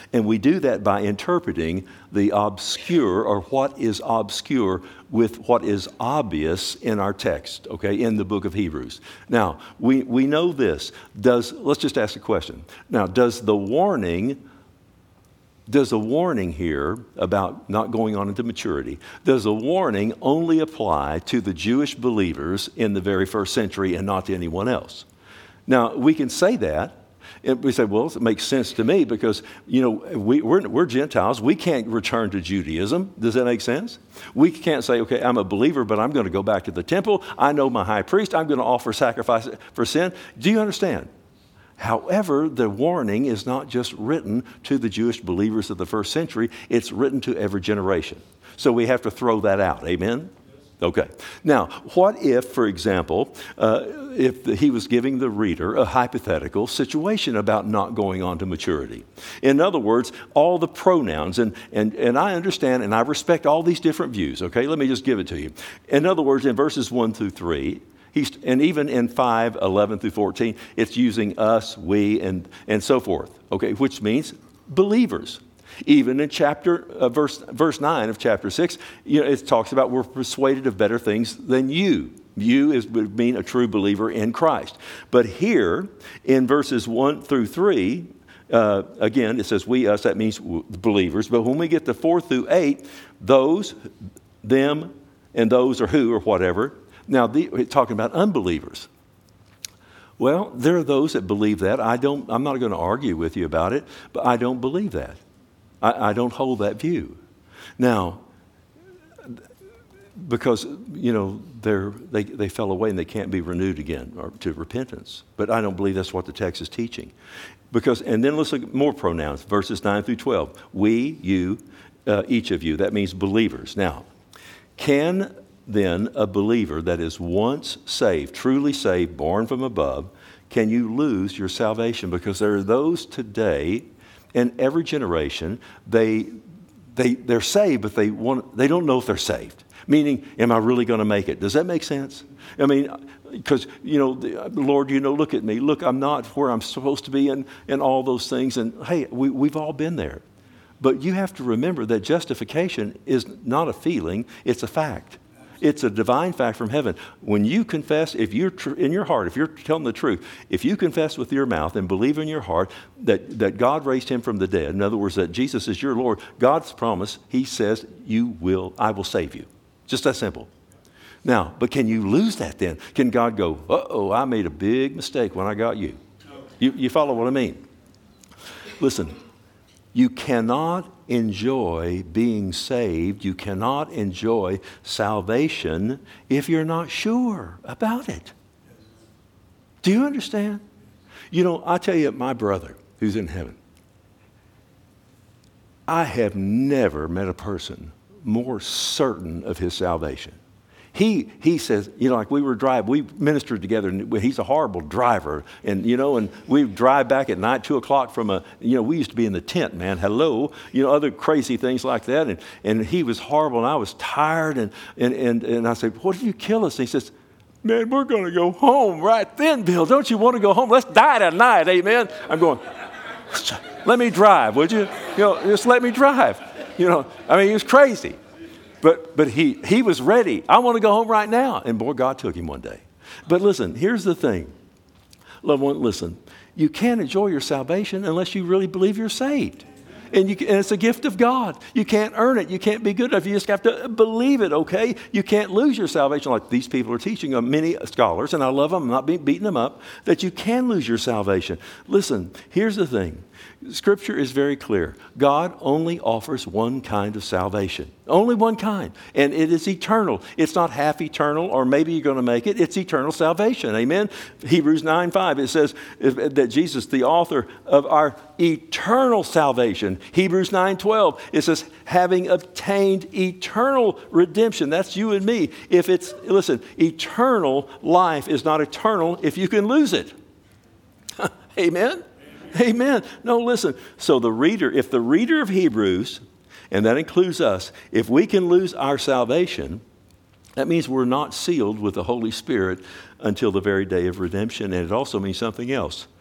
And we do that by interpreting the obscure, or what is obscure, with what is obvious in our text, okay, in the book of Hebrews. Now, we, we know this. Does, let's just ask a question. Now, does the warning, does the warning here about not going on into maturity, does the warning only apply to the Jewish believers in the very first century and not to anyone else? Now, we can say that. And we say, well, it makes sense to me because, you know, we, we're, we're Gentiles. We can't return to Judaism. Does that make sense? We can't say, okay, I'm a believer, but I'm going to go back to the temple. I know my high priest. I'm going to offer sacrifice for sin. Do you understand? However, the warning is not just written to the Jewish believers of the first century. It's written to every generation. So we have to throw that out. Amen? Okay. Now, what if, for example, uh, if he was giving the reader a hypothetical situation about not going on to maturity? In other words, all the pronouns, and, and, and I understand and I respect all these different views, okay? Let me just give it to you. In other words, in verses one through three, he's, and even in five, eleven through fourteen, it's using us, we, and, and so forth, okay? Which means believers. Even in chapter uh, verse verse nine of chapter six, you know, it talks about we're persuaded of better things than you. You is would mean a true believer in Christ. But here in verses one through three, uh, again it says we, us. That means believers. But when we get to four through eight, those, them, and those, or who, or whatever. Now the, it's talking about unbelievers. Well, there are those that believe that. I don't. I'm not going to argue with you about it, but I don't believe that. I, I don't hold that view. Now, because, you know, they're, they they fell away and they can't be renewed again or to repentance. But I don't believe that's what the text is teaching. Because, and then let's look at more pronouns, verses nine through twelve. We, you, uh, each of you. That means believers. Now, can then a believer that is once saved, truly saved, born from above, can you lose your salvation? Because there are those today in every generation, they, they, they're saved, but they, want, they don't know if they're saved. Meaning, am I really going to make it? Does that make sense? I mean, because, you know, the, Lord, you know, look at me. Look, I'm not where I'm supposed to be and, and all those things. And, hey, we, we've all been there. But you have to remember that justification is not a feeling. It's a fact. It's a divine fact from heaven. When you confess, if you're tr- in your heart, if you're telling the truth, if you confess with your mouth and believe in your heart that, that God raised him from the dead, in other words, that Jesus is your Lord, God's promise, he says, you will, I will save you. Just that simple. Now, but can you lose that then? Can God go, uh-oh, I made a big mistake when I got you? You, you follow what I mean? Listen, you cannot enjoy being saved. You cannot enjoy salvation if you're not sure about it. Do you understand? You know, I tell you, my brother who's in heaven, I have never met a person more certain of his salvation. He he says, you know, like we were driving, we ministered together, and he's a horrible driver, and you know, and we drive back at night, two o'clock from a, you know, we used to be in the tent, man, hello, you know, other crazy things like that, and and he was horrible, and I was tired, and and and, and I said, what did you kill us? And he says, man, we're going to go home right then, Bill. Don't you want to go home? Let's die tonight, amen. I'm going, let me drive, would you? You know, just let me drive. You know, I mean, he was crazy. But but he he was ready. I want to go home right now. And boy, God took him one day. But listen, here's the thing. Loved one, listen. You can't enjoy your salvation unless you really believe you're saved. And, you can, and it's a gift of God. You can't earn it. You can't be good enough. You just have to believe it, okay? You can't lose your salvation like these people are teaching, uh, many scholars, and I love them. I'm not be, beating them up, that you can lose your salvation. Listen, here's the thing. Scripture is very clear. God only offers one kind of salvation. Only one kind. And it is eternal. It's not half eternal or maybe you're going to make it. It's eternal salvation. Amen? Hebrews nine five, it says that Jesus, the author of our eternal salvation. Hebrews nine twelve, it says, having obtained eternal redemption. That's you and me. If it's, listen, eternal life is not eternal if you can lose it. Amen? Amen. No, listen. So the reader, if the reader of Hebrews, and that includes us, if we can lose our salvation, that means we're not sealed with the Holy Spirit until the very day of redemption. And it also means something else.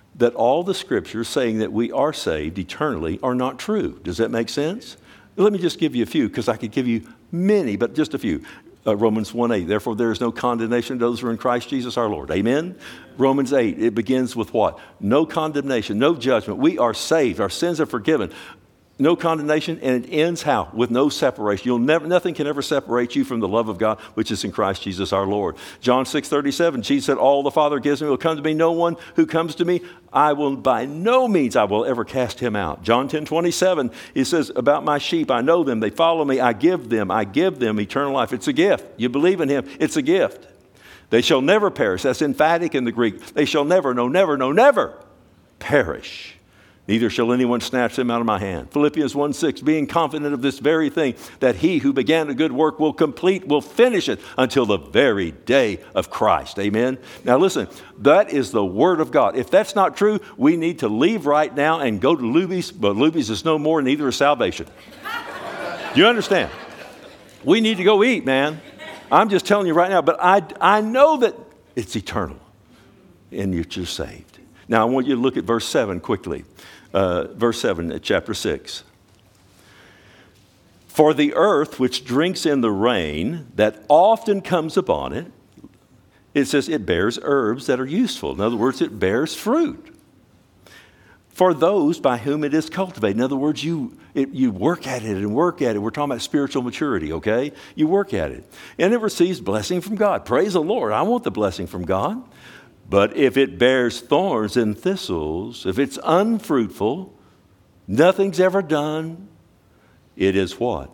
that all the scriptures saying that we are saved eternally are not true. Does that make sense? Let me just give you a few, because I could give you many, but just a few. Uh, Romans one eight, therefore there is no condemnation to those who are in Christ Jesus our Lord. Amen? Romans eight, it begins with what? No condemnation, no judgment. We are saved. Our sins are forgiven. No condemnation, and it ends how? With no separation. You'll never, nothing can ever separate you from the love of God, which is in Christ Jesus our Lord. John six thirty-seven, Jesus said, all the Father gives me will come to me. No one who comes to me, I will by no means I will ever cast him out. John ten twenty-seven, he says, about my sheep, I know them, they follow me, I give them, I give them eternal life. It's a gift. You believe in him, it's a gift. They shall never perish. That's emphatic in the Greek. They shall never, no, never, no, never perish. Neither shall anyone snatch them out of my hand. Philippians one six, being confident of this very thing, that he who began a good work will complete, will finish it until the very day of Christ. Amen? Now listen, that is the word of God. If that's not true, we need to leave right now and go to Luby's, but Luby's is no more, neither is salvation. Do you understand? We need to go eat, man. I'm just telling you right now, but I, I know that it's eternal and you're just saved. Now I want you to look at verse seven quickly. Uh, verse seven at chapter six. For the earth which drinks in the rain that often comes upon it, it says it bears herbs that are useful. In other words, it bears fruit. For those by whom it is cultivated. In other words, you it, you work at it and work at it. We're talking about spiritual maturity, okay? You work at it. And it receives blessing from God. Praise the Lord. I want the blessing from God. But if it bears thorns and thistles, if it's unfruitful, nothing's ever done, it is what?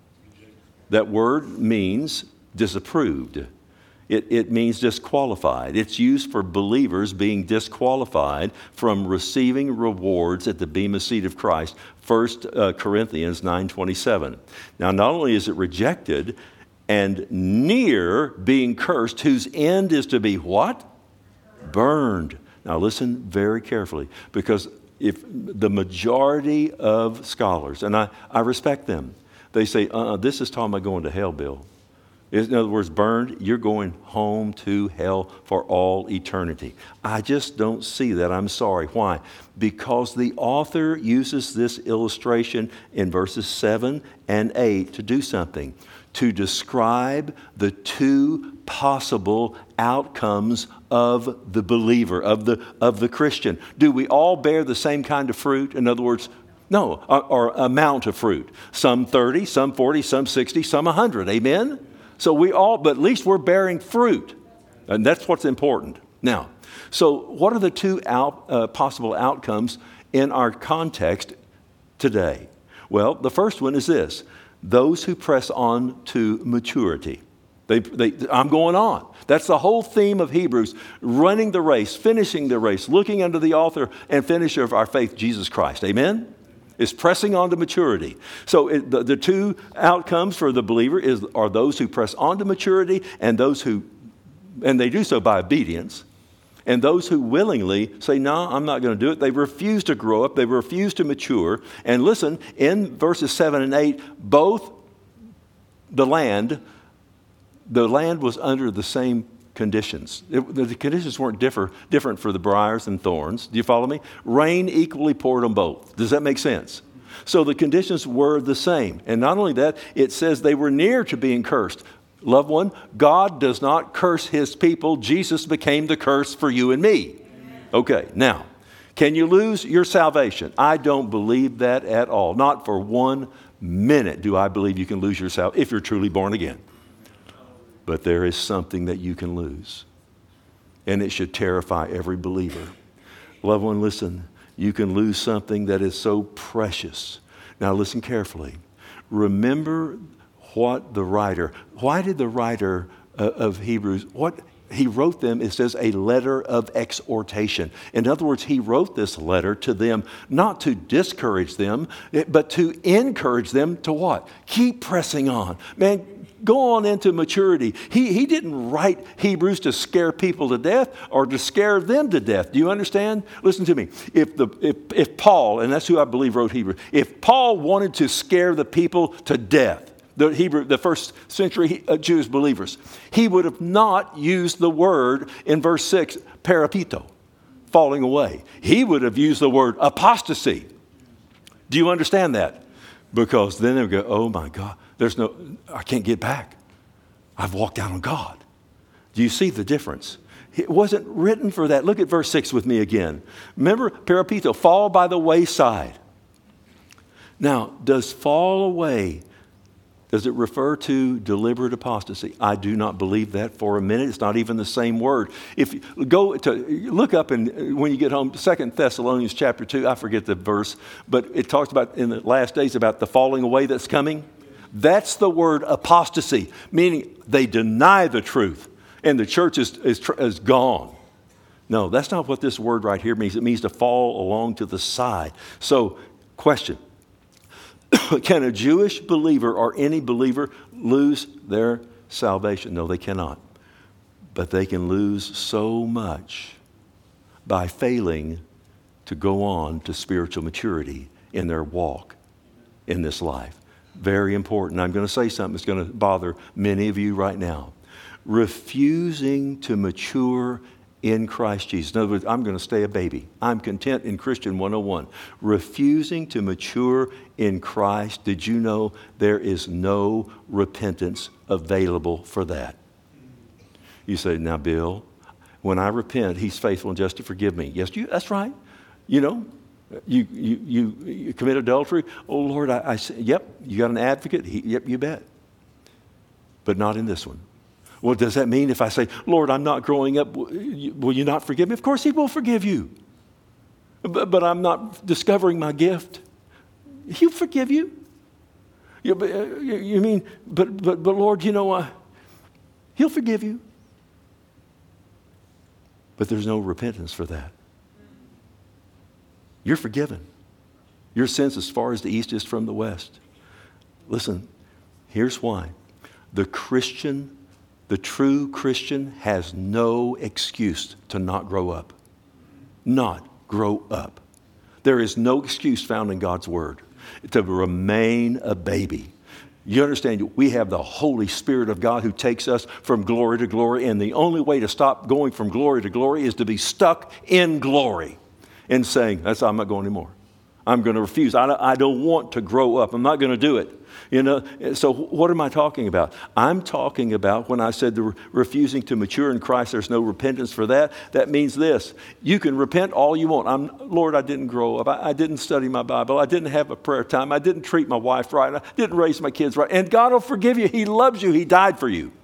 That word means disapproved. It, it means disqualified. It's used for believers being disqualified from receiving rewards at the bema seat of Christ. First Corinthians nine twenty-seven. Now, not only is it rejected and near being cursed, whose end is to be what? Burned. Now listen very carefully, because if the majority of scholars, and I, I respect them, they say, uh-uh, this is talking about going to hell, Bill. In other words, burned, you're going home to hell for all eternity. I just don't see that. I'm sorry. Why? Because the author uses this illustration in verses seven and eight to do something, to describe the two possible outcomes of the believer, of the of the Christian. Do we all bear the same kind of fruit? In other words, no, or, or amount of fruit. Some thirty, some forty, some sixty, some one hundred. Amen? So we all, but at least we're bearing fruit. And that's what's important. Now, so what are the two out, uh, possible outcomes in our context today? Well, the first one is this. Those who press on to maturity. They, they, I'm going on. That's the whole theme of Hebrews, running the race, finishing the race, looking unto the author and finisher of our faith, Jesus Christ. Amen? It's pressing on to maturity. So it, the, the two outcomes for the believer is are those who press on to maturity and those who, and they do so by obedience, and those who willingly say, no, I'm not going to do it. They refuse to grow up. They refuse to mature. And listen, in verses seven and eight, both the land, the land was under the same conditions. It, the conditions weren't differ, different for the briars and thorns. Do you follow me? Rain equally poured on both. Does that make sense? So the conditions were the same. And not only that, it says they were near to being cursed. Loved one, God does not curse his people. Jesus became the curse for you and me. Okay, now, can you lose your salvation? I don't believe that at all. Not for one minute do I believe you can lose your salvation if you're truly born again. But there is something that you can lose. And it should terrify every believer. Loved one, listen, you can lose something that is so precious. Now listen carefully. Remember what the writer, why did the writer uh, of Hebrews, what he wrote them, it says a letter of exhortation. In other words, he wrote this letter to them not to discourage them, but to encourage them to what? Keep pressing on. Man, go on into maturity. He, he didn't write Hebrews to scare people to death or to scare them to death. Do you understand? Listen to me. If, the, if, if Paul, and that's who I believe wrote Hebrews, if Paul wanted to scare the people to death, the Hebrew, the first century Jewish believers, he would have not used the word in verse six, parapito, falling away. He would have used the word apostasy. Do you understand that? Because then they would go, oh my God, there's no, I can't get back. I've walked out on God. Do you see the difference? It wasn't written for that. Look at verse six with me again. Remember, parapito, fall by the wayside. Now, does fall away, does it refer to deliberate apostasy? I do not believe that for a minute. It's not even the same word. If you go to look up and when you get home, Second Thessalonians chapter two, I forget the verse, but it talks about in the last days about the falling away that's coming. That's the word apostasy, meaning they deny the truth and the church is, is, is gone. No, that's not what this word right here means. It means to fall along to the side. So, question. Can a Jewish believer or any believer lose their salvation? No, they cannot. But they can lose so much by failing to go on to spiritual maturity in their walk in this life. Very important. I'm going to say something that's going to bother many of you right now. Refusing to mature in Christ Jesus. In other words, I'm going to stay a baby. I'm content in Christian one oh one. Refusing to mature in Christ. Did you know there is no repentance available for that? You say, now, Bill, when I repent, he's faithful and just to forgive me. Yes, you, that's right. You know, you you you, you commit adultery. Oh, Lord, I, I yep, you got an advocate? He, yep, you bet. But not in this one. Well, does that mean if I say, Lord, I'm not growing up, will you not forgive me? Of course he will forgive you. But, but I'm not discovering my gift. He'll forgive you. You, but, uh, you mean, but, but, but Lord, you know, uh, he'll forgive you. But there's no repentance for that. You're forgiven. Your sins as far as the east is from the west. Listen, here's why. The Christian The true Christian has no excuse to not grow up. Not grow up. There is no excuse found in God's Word to remain a baby. You understand, we have the Holy Spirit of God who takes us from glory to glory, and the only way to stop going from glory to glory is to be stuck in glory and saying, "That's I'm not going anymore. I'm going to refuse. I don't, I don't want to grow up. I'm not going to do it." You know, so what am I talking about? I'm talking about when I said the re- refusing to mature in Christ, there's no repentance for that. That means this. You can repent all you want. I'm, Lord, I didn't grow up. I, I didn't study my Bible. I didn't have a prayer time. I didn't treat my wife right. I didn't raise my kids right. And God will forgive you. He loves you. He died for you.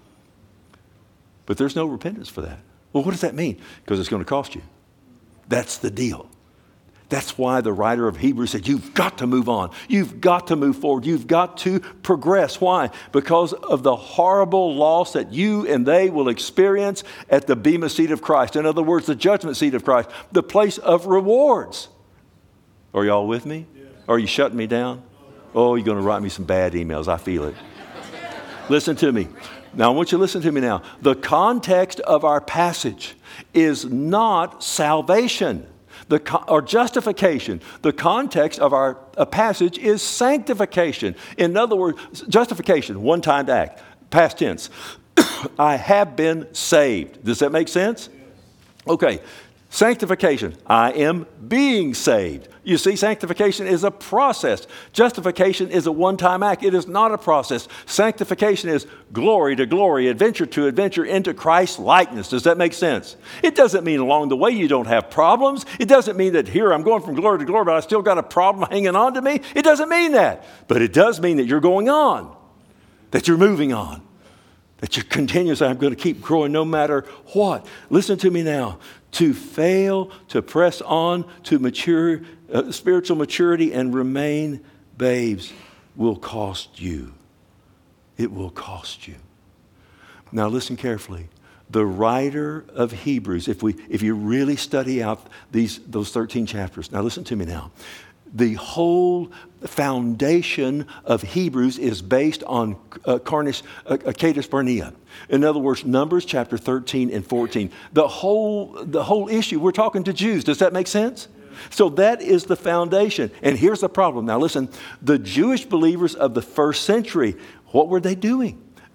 But there's no repentance for that. Well, what does that mean? Because it's going to cost you. That's the deal. That's why the writer of Hebrews said, you've got to move on. You've got to move forward. You've got to progress. Why? Because of the horrible loss that you and they will experience at the bema seat of Christ. In other words, the judgment seat of Christ, the place of rewards. Are y'all with me? Yeah. Are you shutting me down? Oh, you're going to write me some bad emails. I feel it. Listen to me. Now, I want you to listen to me now. The context of our passage is not salvation. The, or justification. The context of our uh, passage is sanctification. In other words, justification, one-time act, past tense. I have been saved. Does that make sense? Okay. Sanctification, I am being saved. You see, sanctification is a process. Justification is a one-time act. It is not a process. Sanctification is glory to glory, adventure to adventure into Christ's likeness. Does that make sense? It doesn't mean along the way you don't have problems. It doesn't mean that here I'm going from glory to glory, but I still got a problem hanging on to me. It doesn't mean that. But it does mean that you're going on, that you're moving on, that you're continuously, I'm going to keep growing no matter what. Listen to me now. To fail, to press on, to mature, uh, spiritual maturity and remain babes will cost you. It will cost you. Now listen carefully. The writer of Hebrews, if we, if you really study out these, those thirteen chapters, now listen to me now. The whole foundation of Hebrews is based on uh, Carnis, uh, Kadesh Barnea. In other words, Numbers chapter thirteen and fourteen. The whole, the whole issue, we're talking to Jews. Does that make sense? So that is the foundation. And here's the problem. Now listen, the Jewish believers of the first century, what were they doing?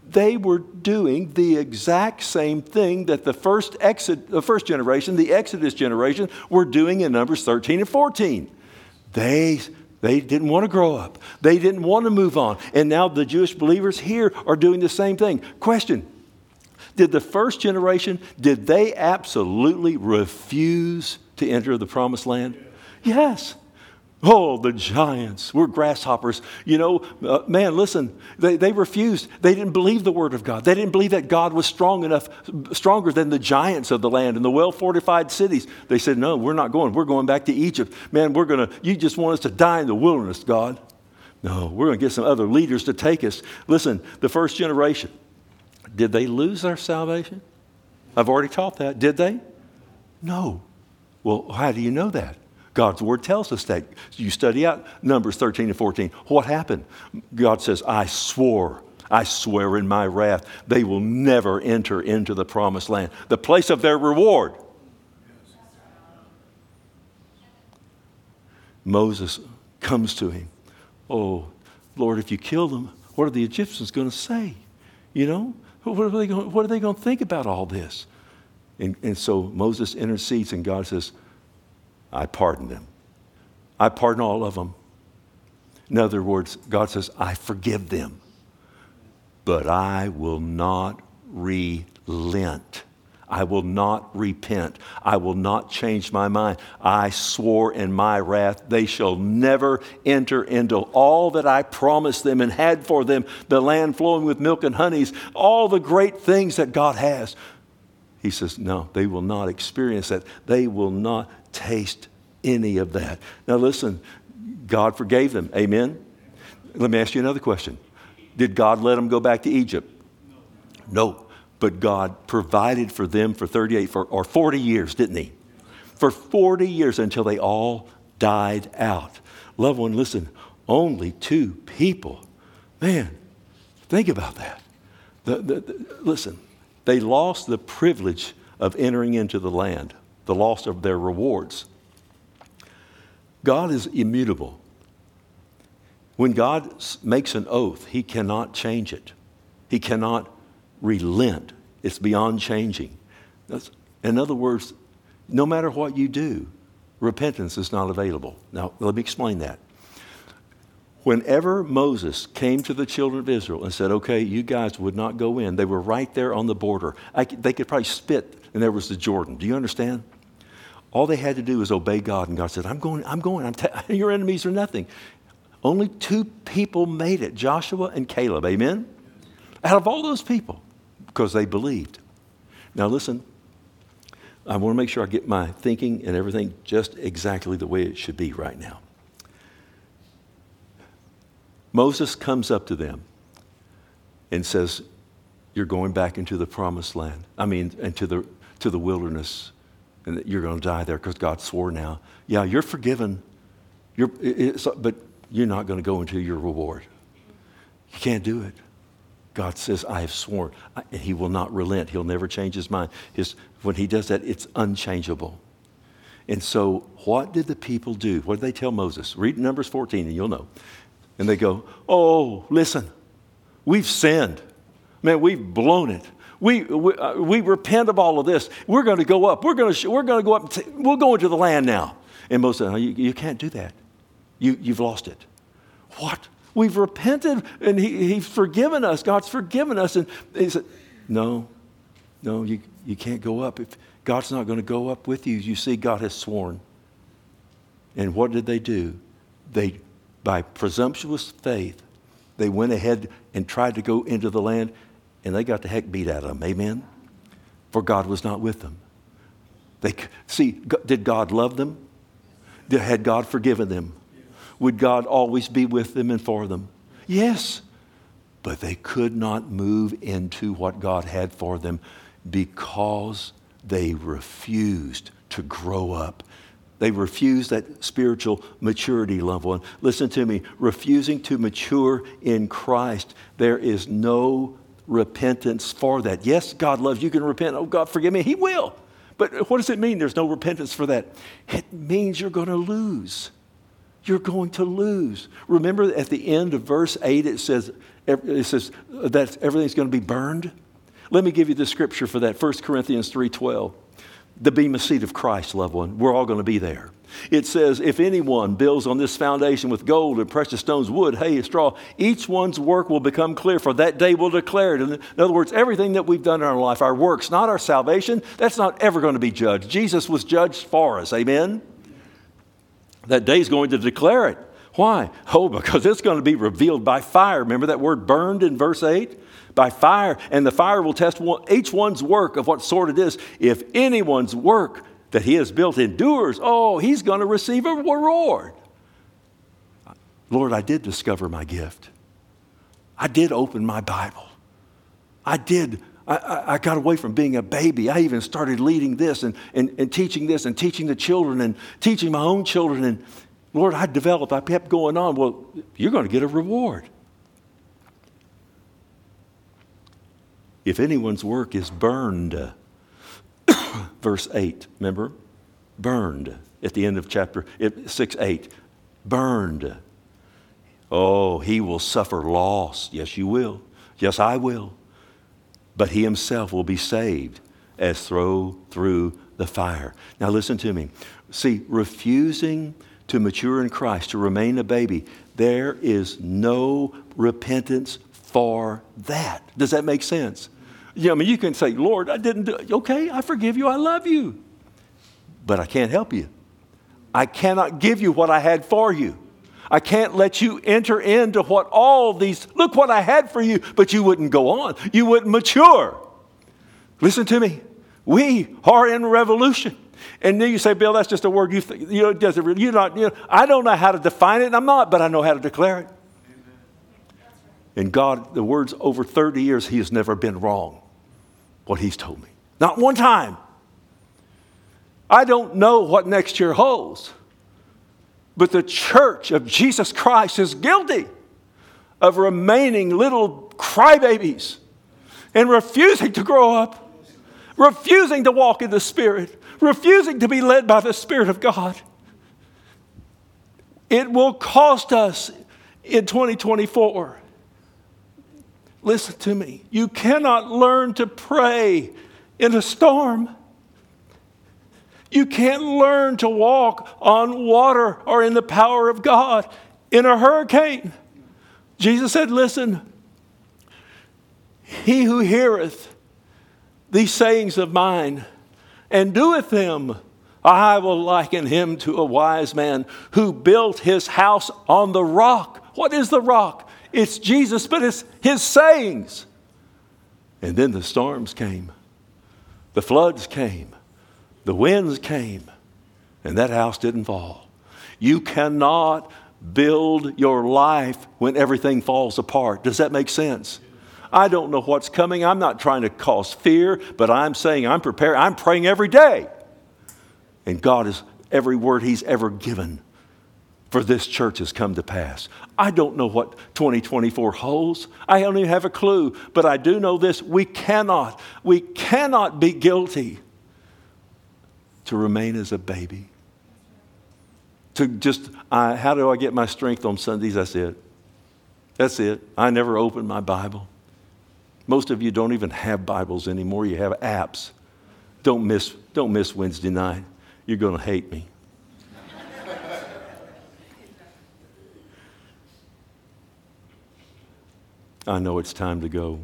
They were doing the exact same thing that the first exit, the first generation, the Exodus generation, were doing in Numbers thirteen and fourteen. They, they didn't want to grow up. They didn't want to move on. And now the Jewish believers here are doing the same thing. Question, did the first generation, did they absolutely refuse to enter the promised land? Yes. Oh, the giants, we're grasshoppers. You know, uh, man, listen, they, they refused. They didn't believe the word of God. They didn't believe that God was strong enough, stronger than the giants of the land and the well-fortified cities. They said, no, we're not going. We're going back to Egypt. Man, we're going to, you just want us to die in the wilderness, God. No, we're going to get some other leaders to take us. Listen, the first generation, did they lose their salvation? I've already taught that. Did they? No. Well, how do you know that? God's word tells us that. You study out Numbers thirteen and fourteen. What happened? God says, I swore, I swear in my wrath, they will never enter into the promised land, the place of their reward. Moses comes to him. Oh, Lord, if you kill them, what are the Egyptians going to say? You know, what are they going, what are they going to think about all this? And, and so Moses intercedes and God says, I pardon them. I pardon all of them. In other words, God says, I forgive them, but I will not relent. I will not repent. I will not change my mind. I swore in my wrath, they shall never enter into all that I promised them and had for them, the land flowing with milk and honeys, all the great things that God has. He says, no, they will not experience that. They will not taste any of that. Now listen, God forgave them. Amen? Let me ask you another question. Did God let them go back to Egypt? No. But God provided for them for thirty-eight for, or forty years, didn't he? For forty years until they all died out. Loved one, listen, only two people. Man, think about that. The, the, the, listen, they lost the privilege of entering into the land, the loss of their rewards. God is immutable. When God makes an oath, he cannot change it. He cannot relent. It's beyond changing. That's, in other words, no matter what you do, repentance is not available. Now, let me explain that. Whenever Moses came to the children of Israel and said, okay, you guys would not go in, they were right there on the border. I, they could probably spit, and there was the Jordan. Do you understand? All they had to do was obey God, and God said, I'm going, I'm going. I'm ta- your enemies are nothing. Only two people made it, Joshua and Caleb. Amen? Out of all those people, because they believed. Now listen, I want to make sure I get my thinking and everything just exactly the way it should be right now. Moses comes up to them and says, you're going back into the promised land. I mean, into the, to the wilderness, and that you're going to die there because God swore now. Yeah, you're forgiven, you're, it's, but you're not going to go into your reward. You can't do it. God says, I have sworn. And he will not relent. He'll never change his mind. His, when he does that, it's unchangeable. And so what did the people do? What did they tell Moses? Read Numbers fourteen and you'll know. And they go, oh, listen, we've sinned. Man, we've blown it. We we, uh, we repent of all of this. We're going to go up. We're going to we're going to go up. T- we'll go into the land now. And Moses said, no, you, you can't do that. You, you've lost it. What? We've repented and he, he's forgiven us. God's forgiven us. And he said, no, no, you, you can't go up. If God's not going to go up with you, you see, God has sworn. And what did they do? They, by presumptuous faith, they went ahead and tried to go into the land, and they got the heck beat out of them. Amen? For God was not with them. They see, did God love them? Had God forgiven them? Would God always be with them and for them? Yes. But they could not move into what God had for them because they refused to grow up. They refused that spiritual maturity, loved one. Listen to me. Refusing to mature in Christ, there is no repentance for that. Yes, God loves you. You can repent. Oh, God, forgive me. He will. But what does it mean there's no repentance for that? It means you're going to lose. You're going to lose. Remember at the end of verse eight, it says, It says that everything's going to be burned. Let me give you the scripture for that. First Corinthians three twelve. The bema seat of Christ, loved one. We're all going to be there. It says, if anyone builds on this foundation with gold and precious stones, wood, hay, and straw, each one's work will become clear, for that day will declare it. In other words, everything that we've done in our life, our works, not our salvation, that's not ever going to be judged. Jesus was judged for us. Amen? That day's going to declare it. Why? Oh, because it's going to be revealed by fire. Remember that word burned in verse eight? By fire. And the fire will test each one's work of what sort it is. If anyone's work that he has built endures, oh, he's going to receive a reward. Lord, I did discover my gift. I did open my Bible. I did. I, I, I got away from being a baby. I even started leading this and, and, and teaching this and teaching the children and teaching my own children. And Lord, I developed. I kept going on. Well, you're going to get a reward. If anyone's work is burned, verse eight, remember? Burned at the end of chapter six, eight. Burned. Oh, he will suffer loss. Yes, you will. Yes, I will. But he himself will be saved as throw through the fire. Now listen to me. See, refusing to mature in Christ, to remain a baby, there is no repentance for that. Does that make sense? Yeah, I mean, you can say, Lord, I didn't do it. Okay, I forgive you. I love you. But I can't help you. I cannot give you what I had for you. I can't let you enter into what all these, look what I had for you, but you wouldn't go on. You wouldn't mature. Listen to me. We are in revolution. And then you say, Bill, that's just a word you think, you know, it doesn't really, you're not, you know, I don't know how to define it, and I'm not, but I know how to declare it. And God, the words over thirty years, he has never been wrong. What he's told me. Not one time. I don't know what next year holds. But the church of Jesus Christ is guilty of remaining little crybabies and refusing to grow up, refusing to walk in the Spirit, refusing to be led by the Spirit of God. It will cost us in twenty twenty-four. Listen to me. You cannot learn to pray in a storm. You can't learn to walk on water or in the power of God in a hurricane. Jesus said, listen, he who heareth these sayings of mine and doeth them, I will liken him to a wise man who built his house on the rock. What is the rock? It's Jesus, but it's his sayings. And then the storms came. The floods came. The winds came. And that house didn't fall. You cannot build your life when everything falls apart. Does that make sense? I don't know what's coming. I'm not trying to cause fear, but I'm saying I'm prepared. I'm praying every day. And God is, every word he's ever given for this church has come to pass. I don't know what twenty twenty-four holds. I don't even have a clue. But I do know this. We cannot, we cannot be guilty to remain as a baby. To just, I, how do I get my strength on Sundays? That's it. That's it. I never opened my Bible. Most of you don't even have Bibles anymore. You have apps. Don't miss, don't miss Wednesday night. You're going to hate me. I know it's time to go.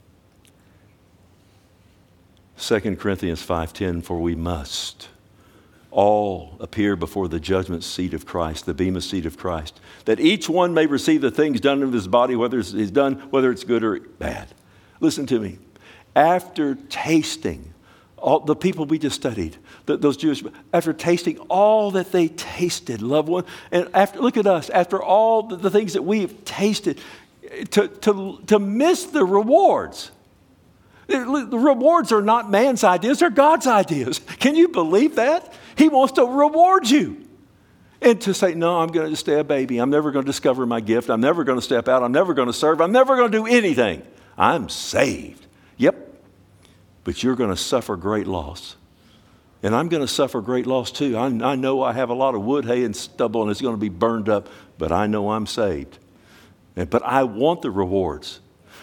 Second Corinthians five ten, for we must all appear before the judgment seat of Christ, the bema seat of Christ, that each one may receive the things done in his body, whether it's done, whether it's good or bad. Listen to me. After tasting, all the people we just studied, the, those Jewish, after tasting all that they tasted, loved one, and after, look at us, after all the, the things that we've tasted, to, to, to miss the rewards. The rewards are not man's ideas, they're God's ideas. Can you believe that? He wants to reward you. And to say, no, I'm going to stay a baby. I'm never going to discover my gift. I'm never going to step out. I'm never going to serve. I'm never going to do anything. I'm saved. Yep. But you're going to suffer great loss. And I'm going to suffer great loss too. I, I know I have a lot of wood, hay, and stubble, and it's going to be burned up, but I know I'm saved. And, but I want the rewards.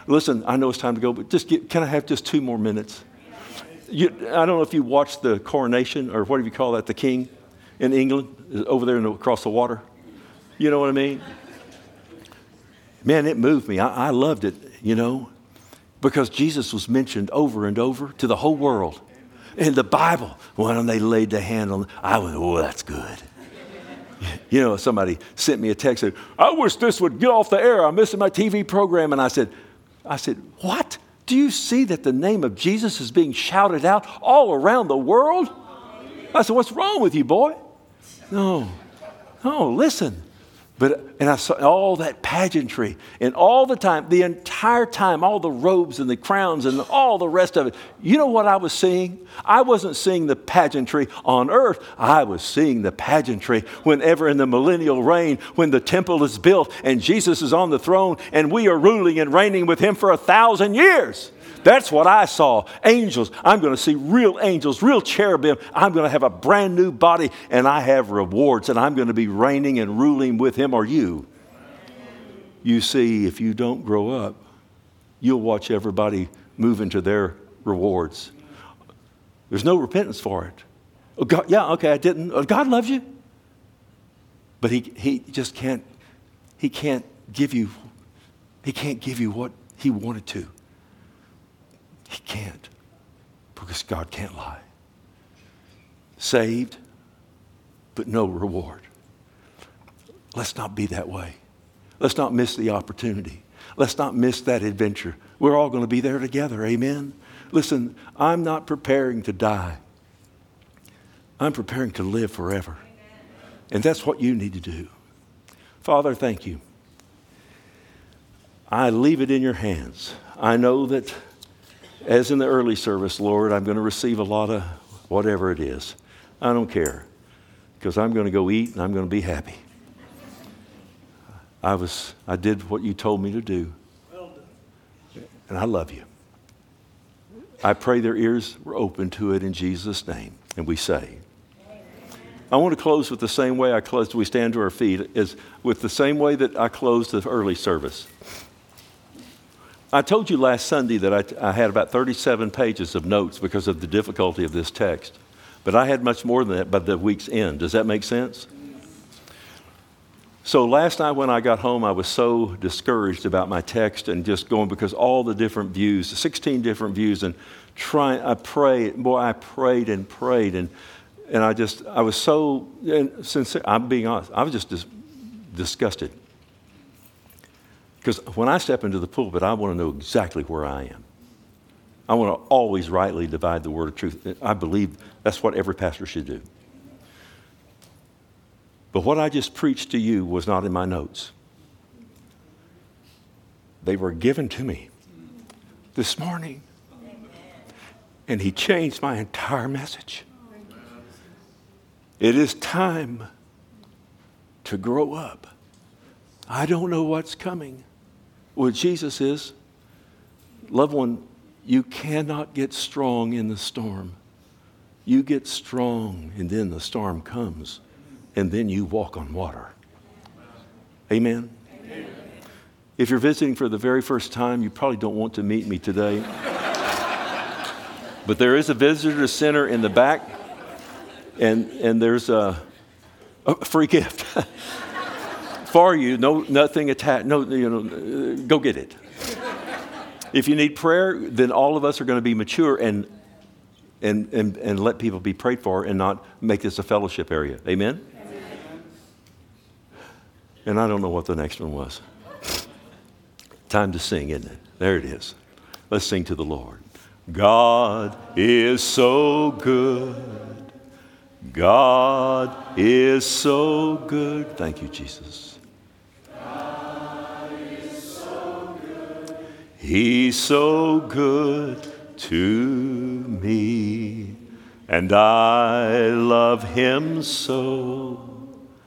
Listen, I know it's time to go, but just get, can I have just two more minutes? You, I don't know if you watched the coronation, or what do you call that, the king in England, over there in the, across the water. You know what I mean? Man, it moved me. I, I loved it, you know, because Jesus was mentioned over and over to the whole world. In the Bible, when they laid their hand on, I went, oh, that's good. You know, somebody sent me a text and said, I wish this would get off the air. I'm missing my T V program. And I said, I said, what? Do you see that the name of Jesus is being shouted out all around the world? I said, what's wrong with you, boy? No, no, listen. But, and I saw all that pageantry and all the time, the entire time, all the robes and the crowns and all the rest of it. You know what I was seeing? I wasn't seeing the pageantry on earth. I was seeing the pageantry whenever in the millennial reign, when the temple is built and Jesus is on the throne and we are ruling and reigning with him for a thousand years. That's what I saw. Angels. I'm going to see real angels, real cherubim. I'm going to have a brand new body, and I have rewards, and I'm going to be reigning and ruling with him or you. You see, if you don't grow up, you'll watch everybody move into their rewards. There's no repentance for it. Oh, God, yeah, okay, I didn't. Oh, God loves you. But he, he just can't, he can't give you, he can't give you what he wanted to. He can't, because God can't lie. Saved, but no reward. Let's not be that way. Let's not miss the opportunity. Let's not miss that adventure. We're all going to be there together, amen? Listen, I'm not preparing to die. I'm preparing to live forever. And that's what you need to do. Father, thank you. I leave it in your hands. I know that as in the early service, Lord, I'm going to receive a lot of whatever it is. I don't care, because I'm going to go eat and I'm going to be happy. I was, I did what you told me to do, and I love you. I pray their ears were open to it in Jesus' name, and we say. I want to close with the same way I closed. We stand to our feet, is with the same way that I closed the early service. I told you last Sunday that I, I had about thirty-seven pages of notes because of the difficulty of this text. But I had much more than that by the week's end. Does that make sense? So last night when I got home, I was so discouraged about my text and just going because all the different views, sixteen different views, and trying, I prayed, boy, I prayed and prayed. And, and I just, I was so and sincere. I'm being honest. I was just dis- disgusted. Because when I step into the pulpit, I want to know exactly where I am. I want to always rightly divide the word of truth. I believe that's what every pastor should do. But what I just preached to you was not in my notes. They were given to me this morning. And he changed my entire message. It is time to grow up. I don't know what's coming. What Jesus is, loved one, you cannot get strong in the storm. You get strong, and then the storm comes, and then you walk on water. Amen? Amen. If you're visiting for the very first time, you probably don't want to meet me today. But there is a visitor center in the back, and, and there's a, a free gift. For you, no, nothing attached. No, you know, go get it. If you need prayer, then all of us are going to be mature and and and and let people be prayed for, and not make this a fellowship area. Amen. Amen. And I don't know what the next one was. Time to sing, isn't it? There it is. Let's sing to the Lord. God is so good. God is so good. Thank you, Jesus. He's so good to me, and I love him so.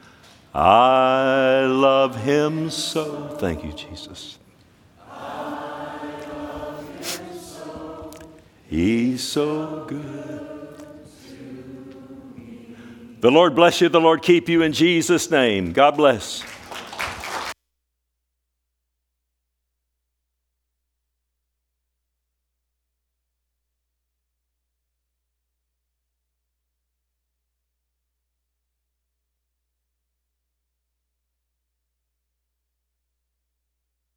I love him so. Thank you, Jesus. I love him so. He's so good to me. The Lord bless you. The Lord keep you in Jesus' name. God bless.